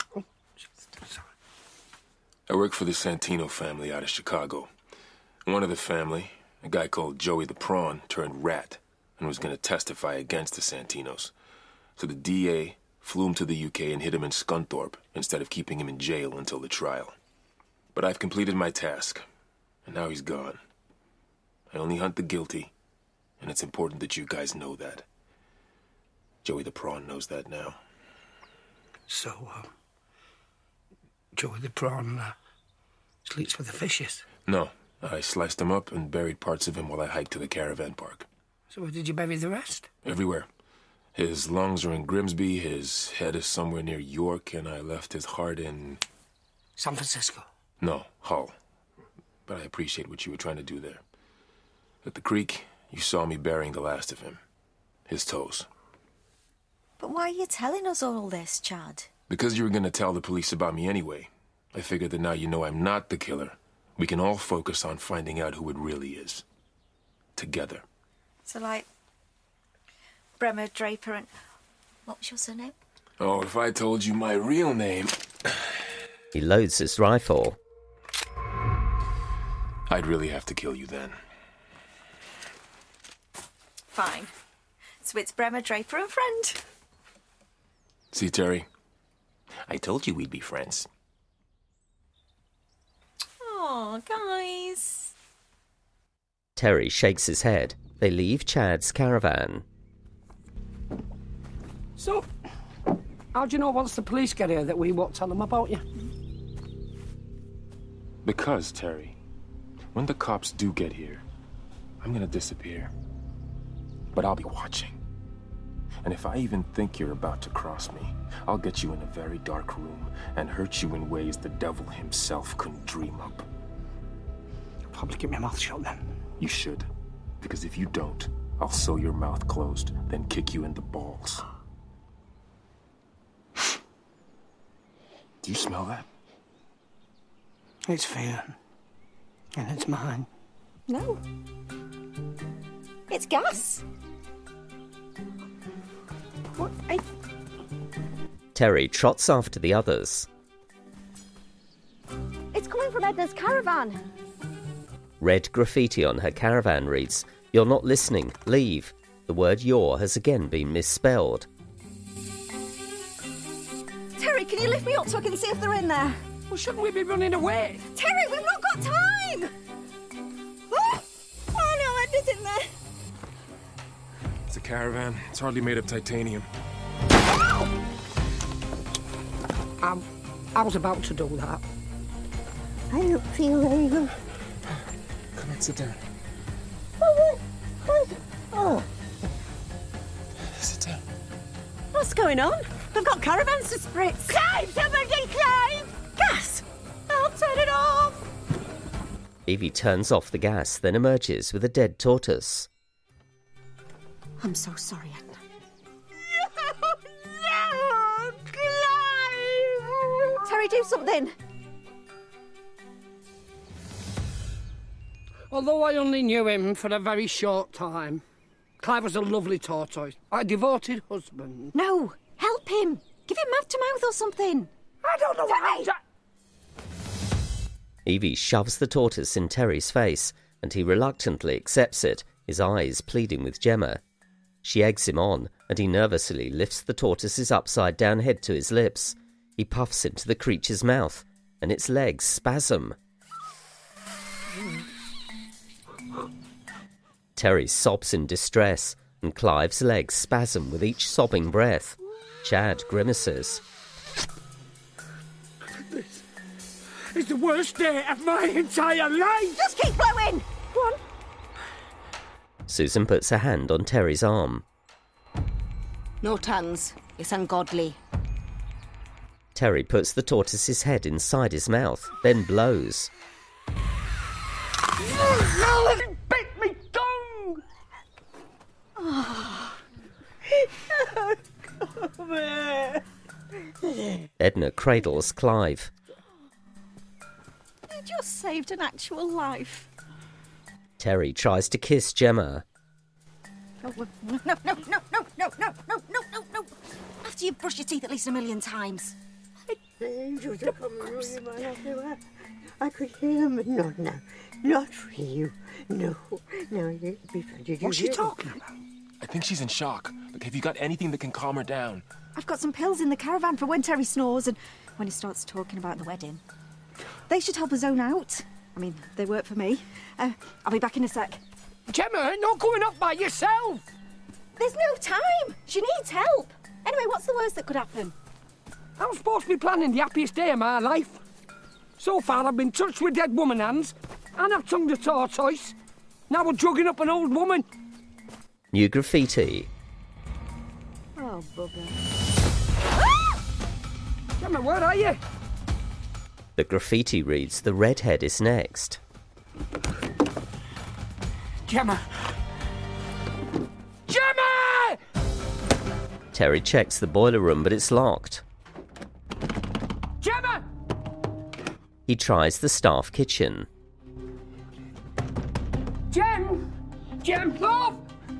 I work for the Santino family out of Chicago. One of the family, a guy called Joey the Prawn, turned rat and was going to testify against the Santinos. So the DA flew him to the UK and hid him in Scunthorpe instead of keeping him in jail until the trial. But I've completed my task, and now he's gone. I only hunt the guilty, and it's important that you guys know that. Joey the Prawn knows that now. So, Joey the Prawn sleeps with the fishes? No, I sliced him up and buried parts of him while I hiked to the caravan park. So where did you bury the rest? Everywhere. His lungs are in Grimsby, his head is somewhere near York, and I left his heart in... San Francisco? No, Hull. But I appreciate what you were trying to do there. At the creek, you saw me burying the last of him. His toes. But why are you telling us all this, Chad? Because you were going to tell the police about me anyway. I figured that now you know I'm not the killer. We can all focus on finding out who it really is. Together. So, like, Bremer, Draper, and... What was your surname? Oh, if I told you my real name... He loads his rifle. I'd really have to kill you then. Fine. So it's Bremer, Draper, and friend. See, Terry? I told you we'd be friends. Oh, guys. Terry shakes his head. They leave Chad's caravan. So, how do you know once the police get here that we won't tell them about you? Because, Terry, when the cops do get here, I'm gonna disappear. But I'll be watching. And if I even think you're about to cross me, I'll get you in a very dark room and hurt you in ways the devil himself couldn't dream up. I'll probably keep my mouth shut then. You should. Because if you don't, I'll sew your mouth closed, then kick you in the balls. Do you smell that? It's fear. And it's mine. No. It's gas. What? Terry trots after the others. It's coming from Edna's caravan. Red graffiti on her caravan reads, "You're not listening, leave." The word "your" has again been misspelled. Terry, can you lift me up so I can see if they're in there? Well, shouldn't we be running away? Terry, we've not got time! Oh no, Edna's in there. It's a caravan. It's hardly made of titanium. I was about to do that. I don't feel very good. Come on, sit down. Oh. Sit down. What's going on? They've got caravans to spritz. Climb, somebody climb! Gas! I'll turn it off! Evie turns off the gas, then emerges with a dead tortoise. I'm so sorry, Edna. No! Climb! Terry, do something! Although I only knew him for a very short time, Clive was a lovely tortoise. A devoted husband. No, help him. Give him mouth-to-mouth or something. I don't know what... Evie shoves the tortoise in Terry's face, and he reluctantly accepts it, his eyes pleading with Gemma. She eggs him on, and he nervously lifts the tortoise's upside-down head to his lips. He puffs into the creature's mouth, and its legs spasm. Terry sobs in distress, and Clive's legs spasm with each sobbing breath. Chad grimaces. This is the worst day of my entire life! Just keep blowing! Go on. Susan puts her hand on Terry's arm. No tongues. It's ungodly. Terry puts the tortoise's head inside his mouth, then blows. It bit me tongue! Oh. Edna cradles Clive. You just saved an actual life. Terry tries to kiss Gemma. No. After you've brushed your teeth at least 1,000,000 times. Angels are coming running right after. I could hear them, but not now. Not for you. No, it'd be fun. What's she talking about? I think she's in shock. Look, have you got anything that can calm her down? I've got some pills in the caravan for when Terry snores and when he starts talking about the wedding. They should help her zone out. I mean, they work for me. I'll be back in a sec. Gemma, not going off by yourself! There's no time! She needs help! Anyway, what's the worst that could happen? I'm supposed to be planning the happiest day of my life. So far, I've been touched with dead woman hands, and I've tongued a tortoise. Now we're drugging up an old woman. New graffiti. Oh, bugger. Gemma, where are you? The graffiti reads, "The redhead is next." Gemma! Gemma! Terry checks the boiler room, but it's locked. Gemma! He tries the staff kitchen. Gem, love!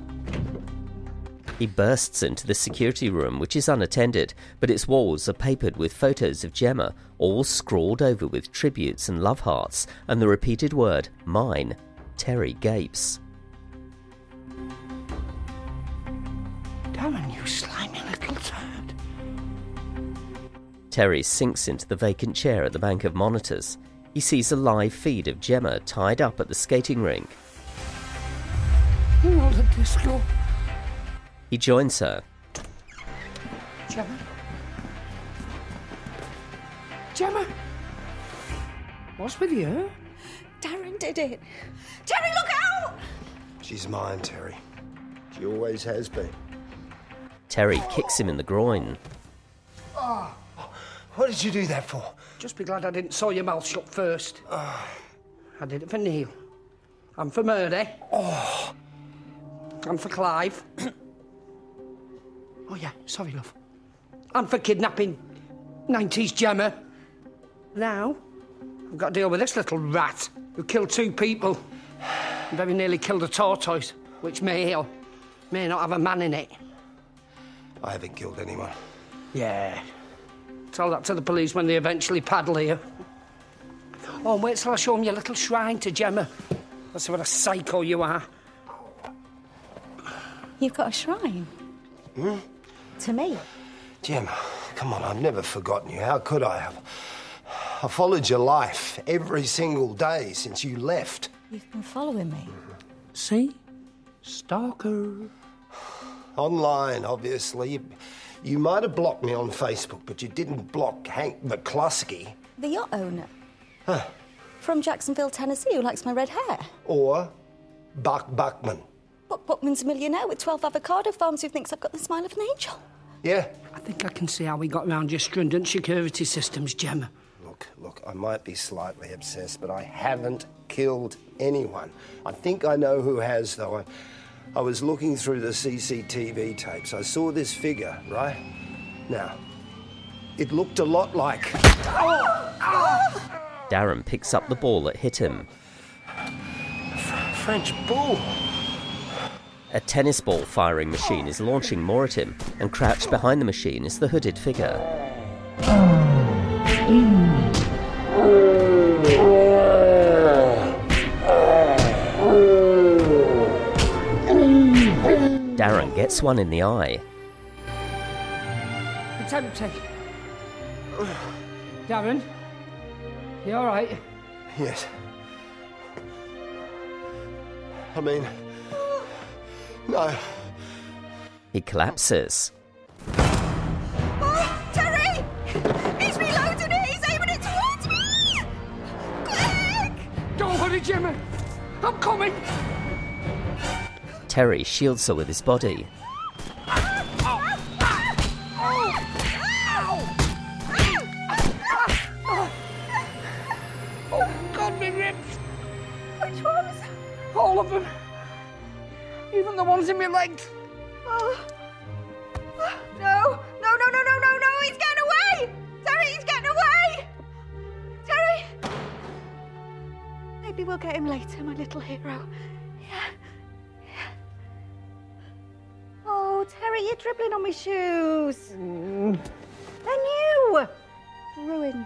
He bursts into the security room, which is unattended, but its walls are papered with photos of Gemma, all scrawled over with tributes and love hearts, and the repeated word, mine. Terry gapes. Darren, you slimy little turd. Terry sinks into the vacant chair at the bank of monitors. He sees a live feed of Gemma tied up at the skating rink. Who will the disco? He joins her. Gemma? What's with you? Darren did it. Terry, look out! She's mine, Terry. She always has been. Terry kicks him in the groin. Oh, what did you do that for? Just be glad I didn't saw your mouth shut first. I did it for Neil. And for Murdy. Oh. And for Clive. Oh, yeah, sorry, love. And for kidnapping 90s Gemma. Now, I've got to deal with this little rat who killed 2 people and very nearly killed a tortoise, which may or may not have a man in it. I haven't killed anyone. Yeah. Tell that to the police when they eventually paddle here. Oh, and wait till I show them your little shrine to Gemma. That's what a psycho you are. You've got a shrine? Hmm? To me? Gemma, come on, I've never forgotten you. How could I have? I followed your life every single day since you left. You've been following me? See? Stalker. Online, obviously. You might have blocked me on Facebook, but you didn't block Hank McCluskey. The yacht owner? Huh. From Jacksonville, Tennessee, who likes my red hair. Or Buck Buckman. Buck Buckman's a millionaire with 12 avocado farms who thinks I've got the smile of an angel. Yeah. I think I can see how we got around your stringent security systems, Gemma. Look, I might be slightly obsessed, but I haven't killed anyone. I think I know who has, though. I was looking through the CCTV tapes. I saw this figure, right? Now, it looked a lot like... Darren picks up the ball that hit him. French bull. A tennis ball firing machine is launching more at him, and crouched behind the machine is the hooded figure. Darren gets one in the eye. It's empty. Darren, you all right? Yes. I mean, no. He collapses. Oh, Terry! He's reloading it! He's aiming it towards me! Quick! Don't worry, Jimmy. I'm coming. Terry shields her with his body. Oh, God, me ribs. Which ones? All of them. Even the ones in my legs. Oh. No! No! He's getting away! Terry, he's getting away! Terry! Maybe we'll get him later, my little hero. Yeah. Oh, Terry, you're dribbling on my shoes. They're new. Ruined.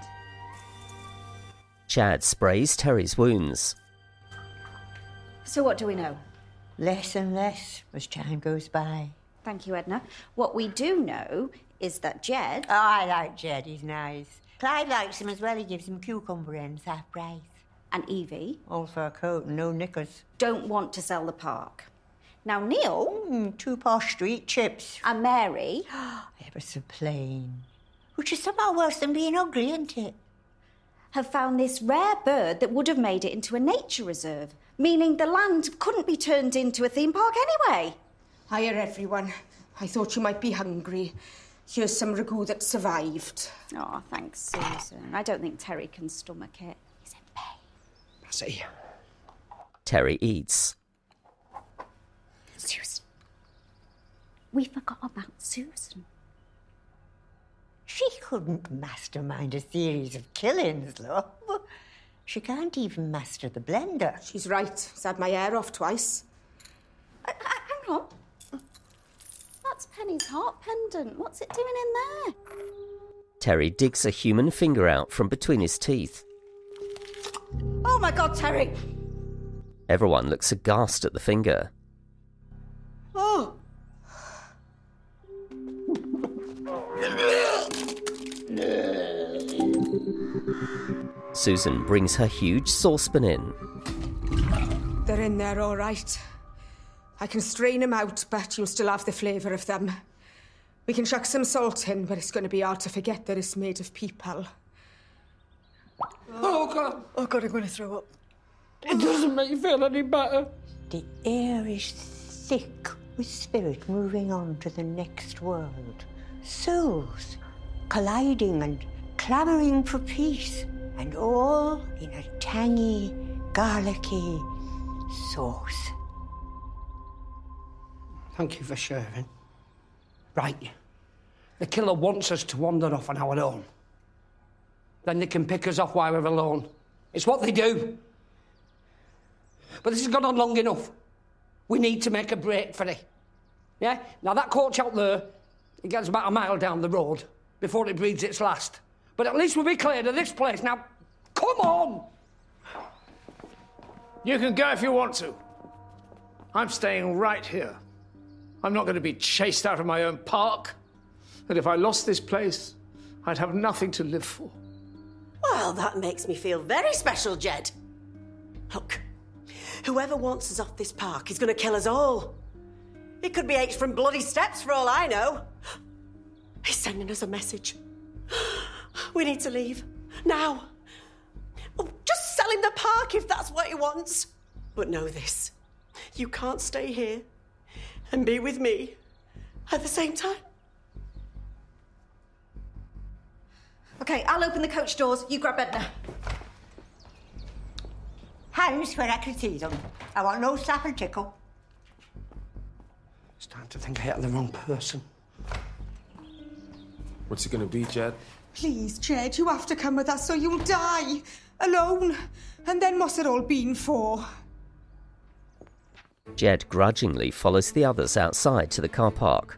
Chad sprays Terry's wounds. So what do we know? Less and less as time goes by. Thank you, Edna. What we do know is that Jed... Oh, I like Jed, he's nice. Clive likes him as well, he gives him cucumber ends half price. And Evie... All for a coat and no knickers. ...don't want to sell the park. Now, Neil... 2 posh street chips. And Mary... Ever so plain. Which is somehow worse than being ugly, isn't it? ...have found this rare bird that would have made it into a nature reserve, meaning the land couldn't be turned into a theme park anyway. Hiya, everyone. I thought you might be hungry. Here's some ragu that survived. Oh, thanks, Susan. I don't think Terry can stomach it. He's in pain. I see. Terry eats. Susan. We forgot about Susan. She couldn't mastermind a series of killings, love. She can't even master the blender. She's right. It's had my hair off twice. Hang on. That's Penny's heart pendant. What's it doing in there? Terry digs a human finger out from between his teeth. Oh, my God, Terry! Everyone looks aghast at the finger. Oh! Susan brings her huge saucepan in. They're in there all right. I can strain them out, but you'll still have the flavour of them. We can chuck some salt in, but it's going to be hard to forget that it's made of people. Oh, God. Oh, God, I'm going to throw up. It doesn't make you feel any better. The air is thick with spirit moving on to the next world. Souls colliding and clamouring for peace, and all in a tangy, garlicky sauce. Thank you for sharing. Right. The killer wants us to wander off on our own. Then they can pick us off while we're alone. It's what they do. But this has gone on long enough. We need to make a break for it. Yeah? Now, that coach out there, it gets about a mile down the road before it breathes its last. But at least we'll be clear of this place. Now, come on! You can go if you want to. I'm staying right here. I'm not going to be chased out of my own park. And if I lost this place, I'd have nothing to live for. Well, that makes me feel very special, Jed. Look, whoever wants us off this park is going to kill us all. It could be H from Bloody Steps for all I know. He's sending us a message. We need to leave. Now. Oh, just sell him the park if that's what he wants. But know this. You can't stay here and be with me at the same time. OK, I'll open the coach doors. You grab Edna. Hands where I can see them. I want no slap and tickle. Starting to think I hit the wrong person. What's it gonna be, Jed? Please, Jed, you have to come with us or you'll die. Alone. And then what's it all been for? Jed grudgingly follows the others outside to the car park.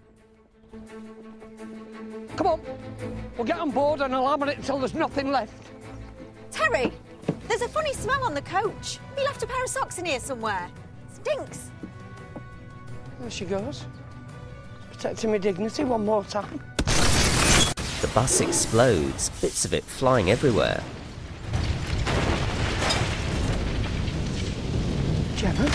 Come on. We'll get on board and I'll hammer it until there's nothing left. Terry, there's a funny smell on the coach. He left a pair of socks in here somewhere. Stinks. There she goes. Protecting my dignity one more time. The bus explodes, bits of it flying everywhere. Gemma?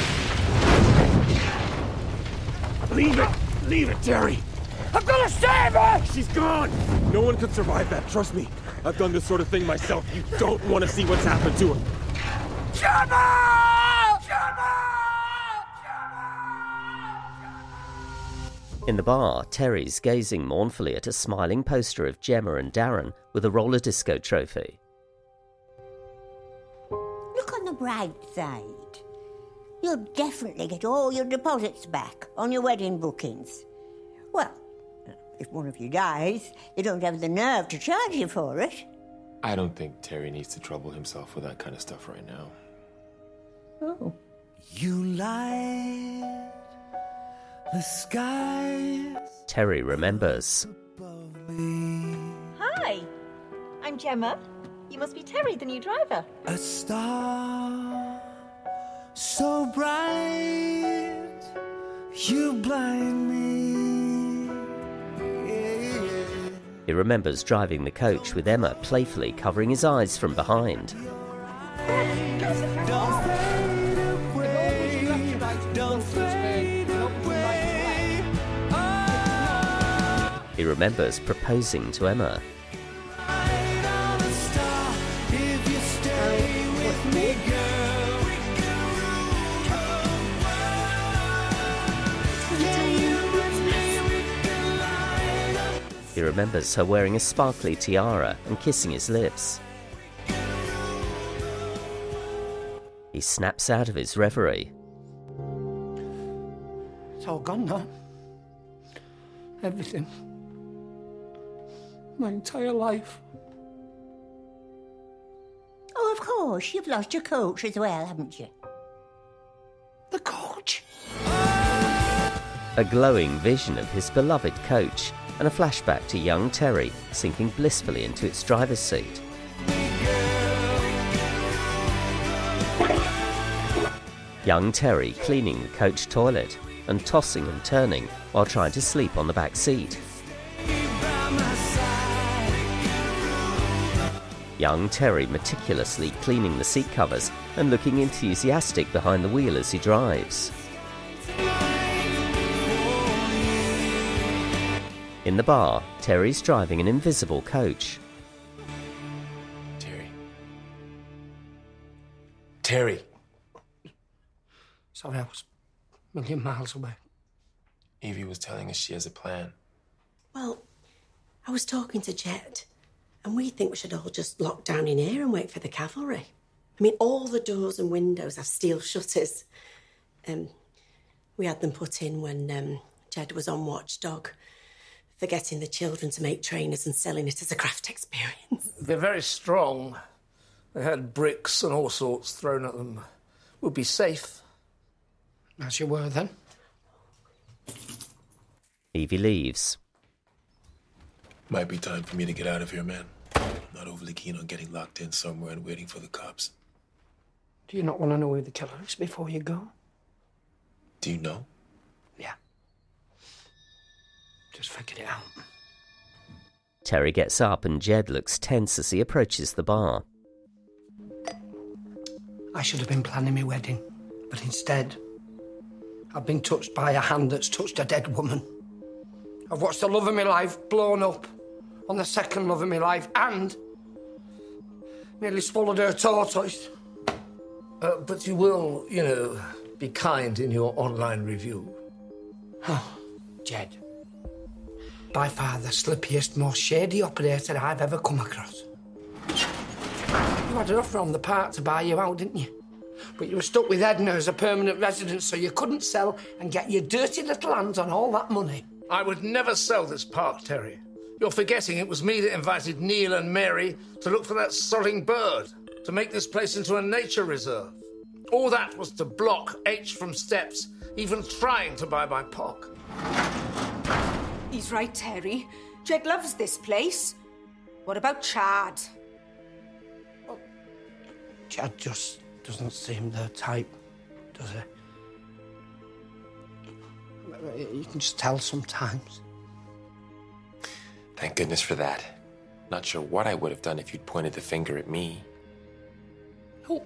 Leave it, Terry! I've got to save her! She's gone! No one could survive that, trust me. I've done this sort of thing myself. You don't want to see what's happened to her. Gemma! In the bar, Terry's gazing mournfully at a smiling poster of Gemma and Darren with a roller disco trophy. Look on the bright side. You'll definitely get all your deposits back on your wedding bookings. Well, if one of you dies, they don't have the nerve to charge you for it. I don't think Terry needs to trouble himself with that kind of stuff right now. Oh. You light the skies. Terry remembers. Hi, I'm Gemma. You must be Terry, the new driver. A star so bright, you blind me. He remembers driving the coach with Emma playfully covering his eyes from behind. Don't fade away, don't fade away. Oh. He remembers proposing to Emma. If you stay with me, girl. He remembers her wearing a sparkly tiara and kissing his lips. He snaps out of his reverie. It's all gone now. Everything. My entire life. Oh, of course, you've lost your coach as well, haven't you? The coach? A glowing vision of his beloved coach and a flashback to young Terry sinking blissfully into its driver's seat. Young Terry cleaning the coach toilet and tossing and turning while trying to sleep on the back seat. Young Terry meticulously cleaning the seat covers and looking enthusiastic behind the wheel as he drives. In the bar, Terry's driving an invisible coach. Terry. Sorry, I was a million miles away. Evie was telling us she has a plan. Well, I was talking to Jet, and we think we should all just lock down in here and wait for the cavalry. I mean, all the doors and windows have steel shutters. We had them put in when Jed was on Watchdog, for getting the children to make trainers and selling it as a craft experience. They're very strong. They had bricks and all sorts thrown at them. We'll be safe. As you were then. Evie leaves. Might be time for me to get out of here, man. Not overly keen on getting locked in somewhere and waiting for the cops. Do you not want to know who the killer is before you go? Do you know? Yeah. Just figured it out. Terry gets up and Jed looks tense as he approaches the bar. I should have been planning my wedding, but instead, I've been touched by a hand that's touched a dead woman. I've watched the love of my life blown up on the second love of my life and nearly swallowed her tortoise. But you will, be kind in your online review. Oh, Jed. By far the slippiest, most shady operator I've ever come across. You had an offer on the park to buy you out, didn't you? But you were stuck with Edna as a permanent resident, so you couldn't sell and get your dirty little hands on all that money. I would never sell this park, Terry. You're forgetting it was me that invited Neil and Mary to look for that sodding bird, to make this place into a nature reserve. All that was to block H from steps even trying to buy my park. He's right, Terry. Jed loves this place. What about Chad? Chad just doesn't seem the type, does he? You can just tell sometimes. Thank goodness for that. Not sure what I would have done if you'd pointed the finger at me. Oh.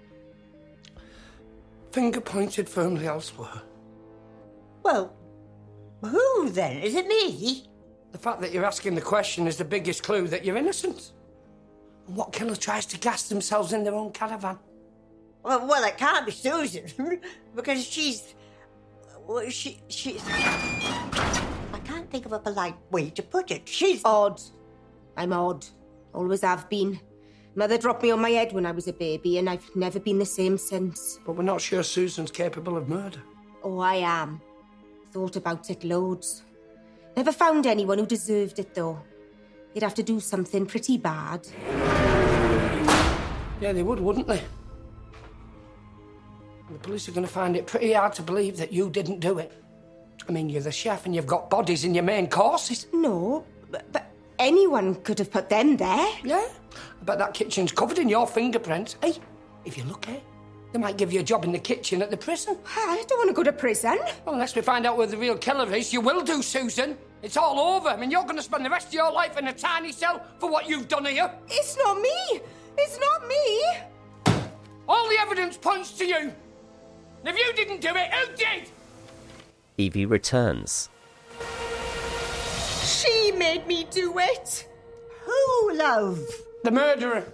Finger pointed firmly elsewhere. Well, who then? Is it me? The fact that you're asking the question is the biggest clue that you're innocent. And what killer tries to gas themselves in their own caravan? Well, it can't be Susan, because she's... Well, she's... I can't think of a polite way to put it. She's... Odd. I'm odd. Always have been. Mother dropped me on my head when I was a baby, and I've never been the same since. But we're not sure Susan's capable of murder. Oh, I am. Thought about it loads. Never found anyone who deserved it, though. They'd have to do something pretty bad. Yeah, they would, wouldn't they? The police are going to find it pretty hard to believe that you didn't do it. I mean, you're the chef and you've got bodies in your main courses. No, but anyone could have put them there. Yeah? I bet that kitchen's covered in your fingerprints. Hey, if you're lucky, they might give you a job in the kitchen at the prison. I don't want to go to prison. Well, unless we find out where the real killer is, you will do, Susan. It's all over. I mean, you're going to spend the rest of your life in a tiny cell for what you've done here. It's not me. It's not me. All the evidence points to you. And if you didn't do it, who did? Evie returns. She made me do it. Who, love? The murderer.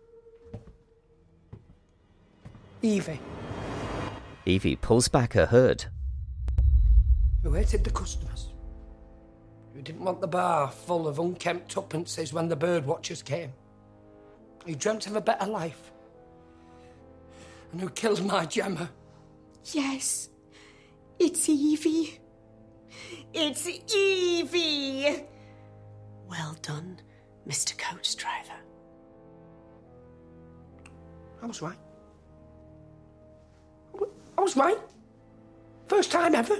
Evie. Evie pulls back her hood. Who hated the customers. Who didn't want the bar full of unkempt tuppences when the bird watchers came. Who dreamt of a better life. And who killed my Gemma. Yes, it's Evie. It's Evie. Well done, Mr. Coach Driver. I was right. I was right. First time ever.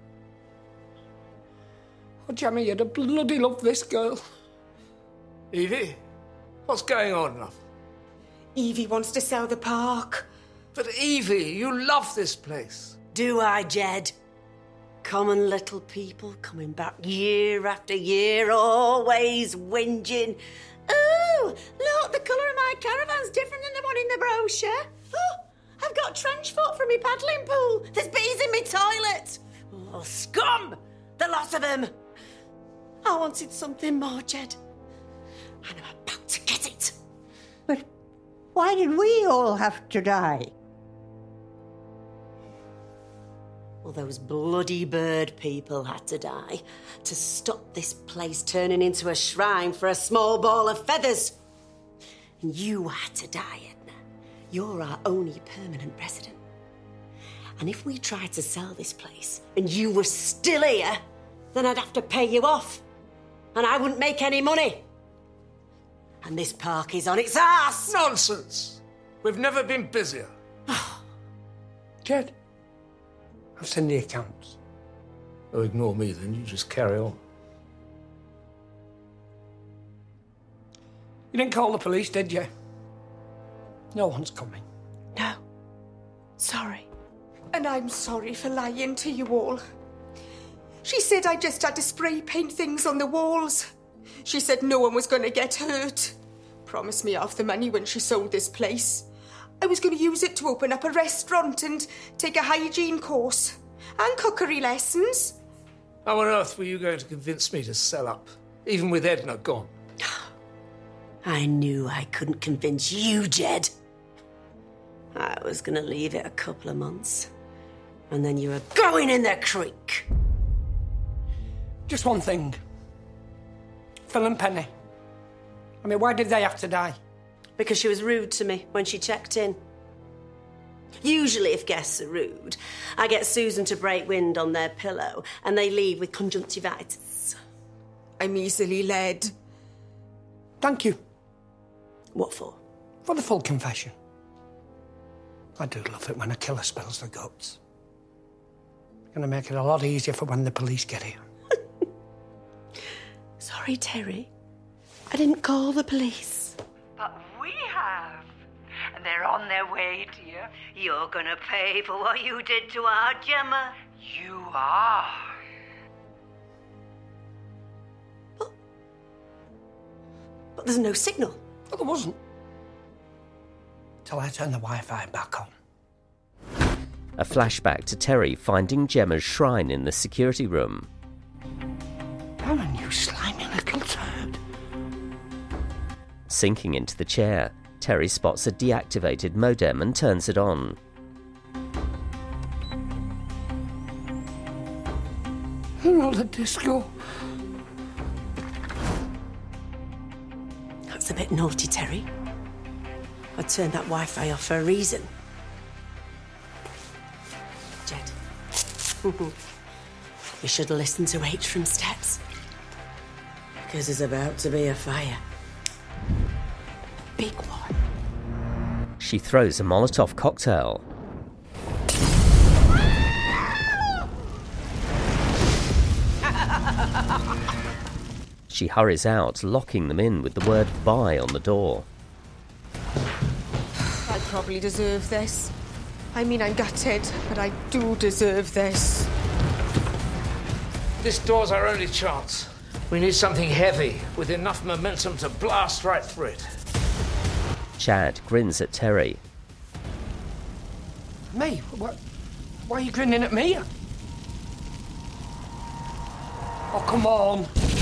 Oh, Gemma, you'd have bloody loved this girl. Evie, what's going on, love? Evie wants to sell the park. But Evie, you love this place. Do I, Jed? Common little people coming back year after year, always whinging. Oh, look, the colour of my caravan's different than the one in the brochure. Oh, I've got trench foot from my paddling pool. There's bees in my toilet. Oh, scum! The lot of them. I wanted something more, Jed. And I'm about to get it. But why did we all have to die? Well, those bloody bird people had to die to stop this place turning into a shrine for a small ball of feathers. And you had to die, Edna. You're our only permanent resident. And if we tried to sell this place and you were still here, then I'd have to pay you off. And I wouldn't make any money. And this park is on its arse. Nonsense. We've never been busier. Jed, I've seen the accounts. Oh, ignore me then. You just carry on. You didn't call the police, did you? No one's coming. No. Sorry. And I'm sorry for lying to you all. She said I just had to spray paint things on the walls. She said no one was going to get hurt. Promised me half the money when she sold this place. I was going to use it to open up a restaurant and take a hygiene course. And cookery lessons. How on earth were you going to convince me to sell up, even with Edna gone? I knew I couldn't convince you, Jed. I was going to leave it a couple of months. And then you were going in the creek. Just one thing. Phil and Penny. I mean, why did they have to die? Because she was rude to me when she checked in. Usually, if guests are rude, I get Susan to break wind on their pillow and they leave with conjunctivitis. I'm easily led. Thank you. What for? For the full confession. I do love it when a killer spills the guts. Gonna make it a lot easier for when the police get here. Sorry, Terry. I didn't call the police. But we have. And they're on their way, dear. You're gonna pay for what you did to our Gemma. You are. But there's no signal. Well, there wasn't. Till I turned the Wi-Fi back on. A flashback to Terry finding Gemma's shrine in the security room. Aaron, you slimy little turd. Sinking into the chair, Terry spots a deactivated modem and turns it on. Roller disco. That's a bit naughty, Terry. I turned that Wi-Fi off for a reason. Jed. You should have listened to H from Steps. Because there's about to be a fire. Big one. She throws a Molotov cocktail. She hurries out, locking them in with the word "bye" on the door. I probably deserve this. I mean, I'm gutted, but I do deserve this. This door's our only chance. We need something heavy, with enough momentum to blast right through it. Chad grins at Terry. Me? Why are you grinning at me? Oh, come on.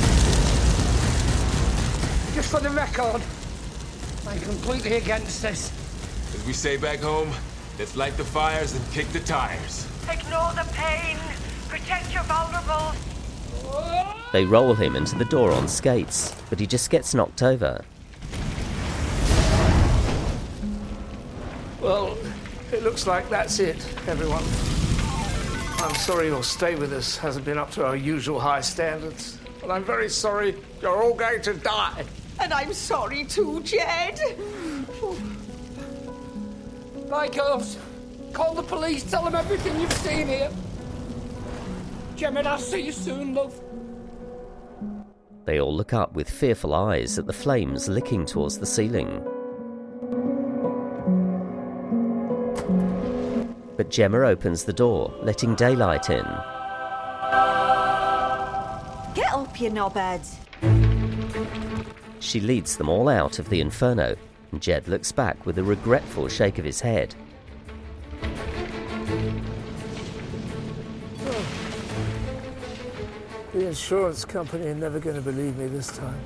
Just for the record, I'm completely against this. As we say back home, let's light the fires and kick the tires. Ignore the pain. Protect your vulnerable. They roll him into the door on skates, but he just gets knocked over. Well, it looks like that's it, everyone. I'm sorry your stay with us hasn't been up to our usual high standards. And I'm very sorry you're all going to die. And I'm sorry too, Jed. Right, girls. Call the police. Tell them everything you've seen here. Gemma, I'll see you soon, love. They all look up with fearful eyes at the flames licking towards the ceiling. But Gemma opens the door, letting daylight in. Get up, you knobhead. She leads them all out of the inferno, and Jed looks back with a regretful shake of his head. The insurance company are never going to believe me this time.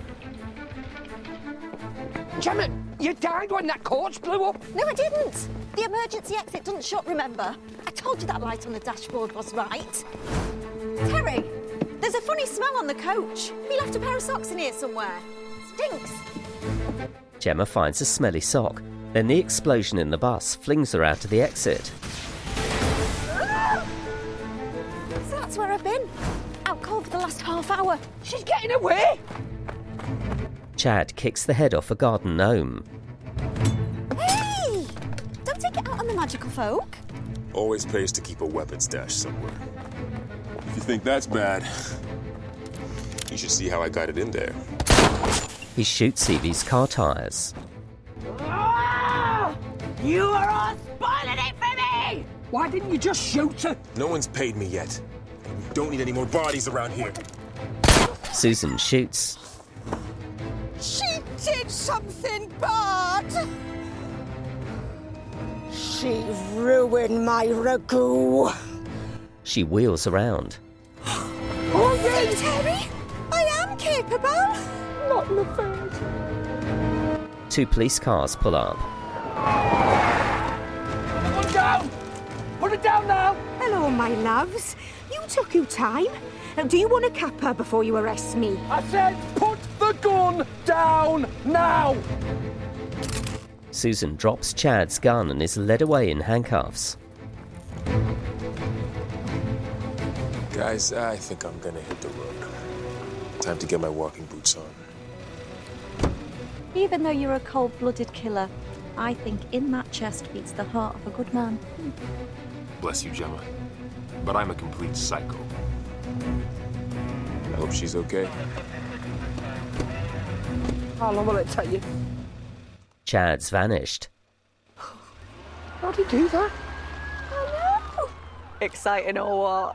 Gemma, you died when that coach blew up. No, I didn't. The emergency exit doesn't shut, remember? I told you that light on the dashboard was right. Terry, there's a funny smell on the coach. We left a pair of socks in here somewhere. Stinks. Gemma finds a smelly sock. Then the explosion in the bus flings her out of the exit. So that's where I've been. Out cold for the last half hour. She's getting away. Chad kicks the head off a garden gnome. Hey! Don't take it out on the magical folk. Always pays to keep a weapon stash somewhere. If you think that's bad, you should see how I got it in there. He shoots Evie's car tires. You are all spoiling it for me! Why didn't you just shoot her? No one's paid me yet. We don't need any more bodies around here. Susan shoots. She did something bad. She ruined my ragu. She wheels around. Oh, yes, Terry. I am capable. Not in the face. Two police cars pull up. Put it down! Put it down now! Hello, my loves. You took your time. Do you want a cuppa before you arrest me? I said put the gun down now! Susan drops Chad's gun and is led away in handcuffs. Guys, I think I'm gonna hit the road. Time to get my walking boots on. Even though you're a cold-blooded killer, I think in that chest beats the heart of a good man. Bless you, Gemma. but I'm a complete psycho. I hope she's okay. How long will it take you? Chad's vanished. How'd he do that? Exciting or what?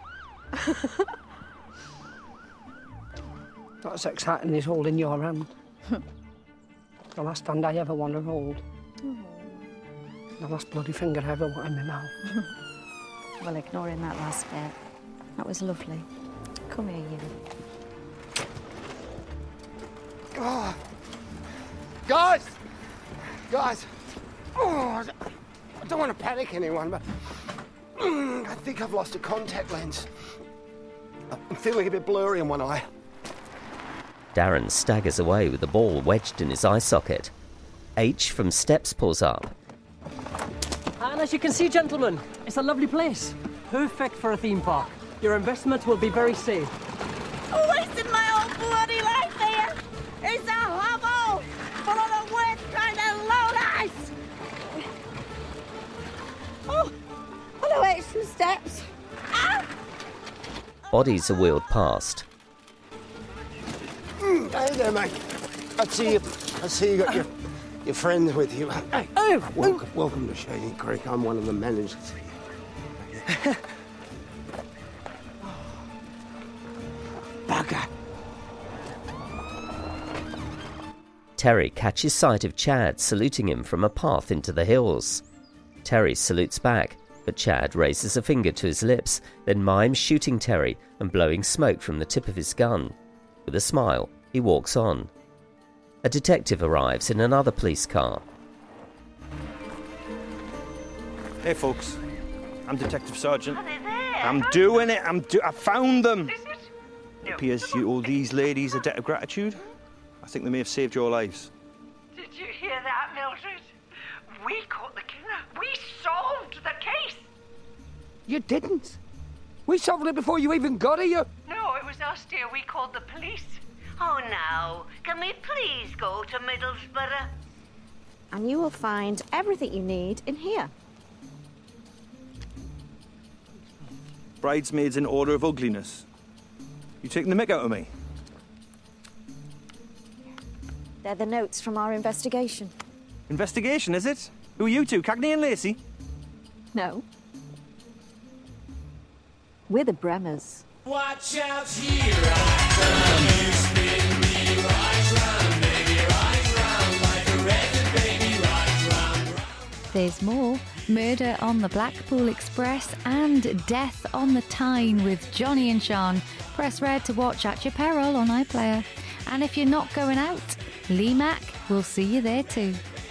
Not as exciting as holding your hand. The last hand I ever want to hold. The last bloody finger I ever want in my mouth. Well, ignoring that last bit, that was lovely. Come here, you. Oh. Guys! Guys! Oh, I don't want to panic anyone, but I think I've lost a contact lens. I'm feeling a bit blurry in one eye. Darren staggers away with the ball wedged in his eye socket. H from Steps pulls up. And as you can see, gentlemen, it's a lovely place. Perfect for a theme park. Your investment will be very safe. Wasting my old bloody life here! It's a hovel full of the worst kind of lowlights! Oh, hello, H from Steps. Ah! Bodies are wheeled past. Hey there, mate. I see you got your friends with you. Hey, welcome to Shady Creek. I'm one of the managers here. Bugger. Terry catches sight of Chad saluting him from a path into the hills. Terry salutes back, but Chad raises a finger to his lips, then mimes shooting Terry and blowing smoke from the tip of his gun. With a smile, he walks on. A detective arrives in another police car. Hey, folks. I'm Detective Sergeant. I'm doing it. I found them. It appears you owe these ladies a debt of gratitude. I think they may have saved your lives. Did you hear that, Mildred? We caught the killer. We solved the case. You didn't. We solved it before you even got here. No, it was us, dear. We called the police. Oh, now, can we please go to Middlesbrough? And you will find everything you need in here. Bridesmaids in order of ugliness. You taking the mick out of me? They're the notes from our investigation. Investigation, is it? Who are you two, Cagney and Lacey? No. We're the Bremers. Watch out, here I come. You spin me right round, baby, right round, like a record, baby, right round. There's more. Murder on the Blackpool Express and Death on the Tyne with Johnny and Sean. Press red to watch at your peril on iPlayer. And if you're not going out, Lee Mack will see you there too.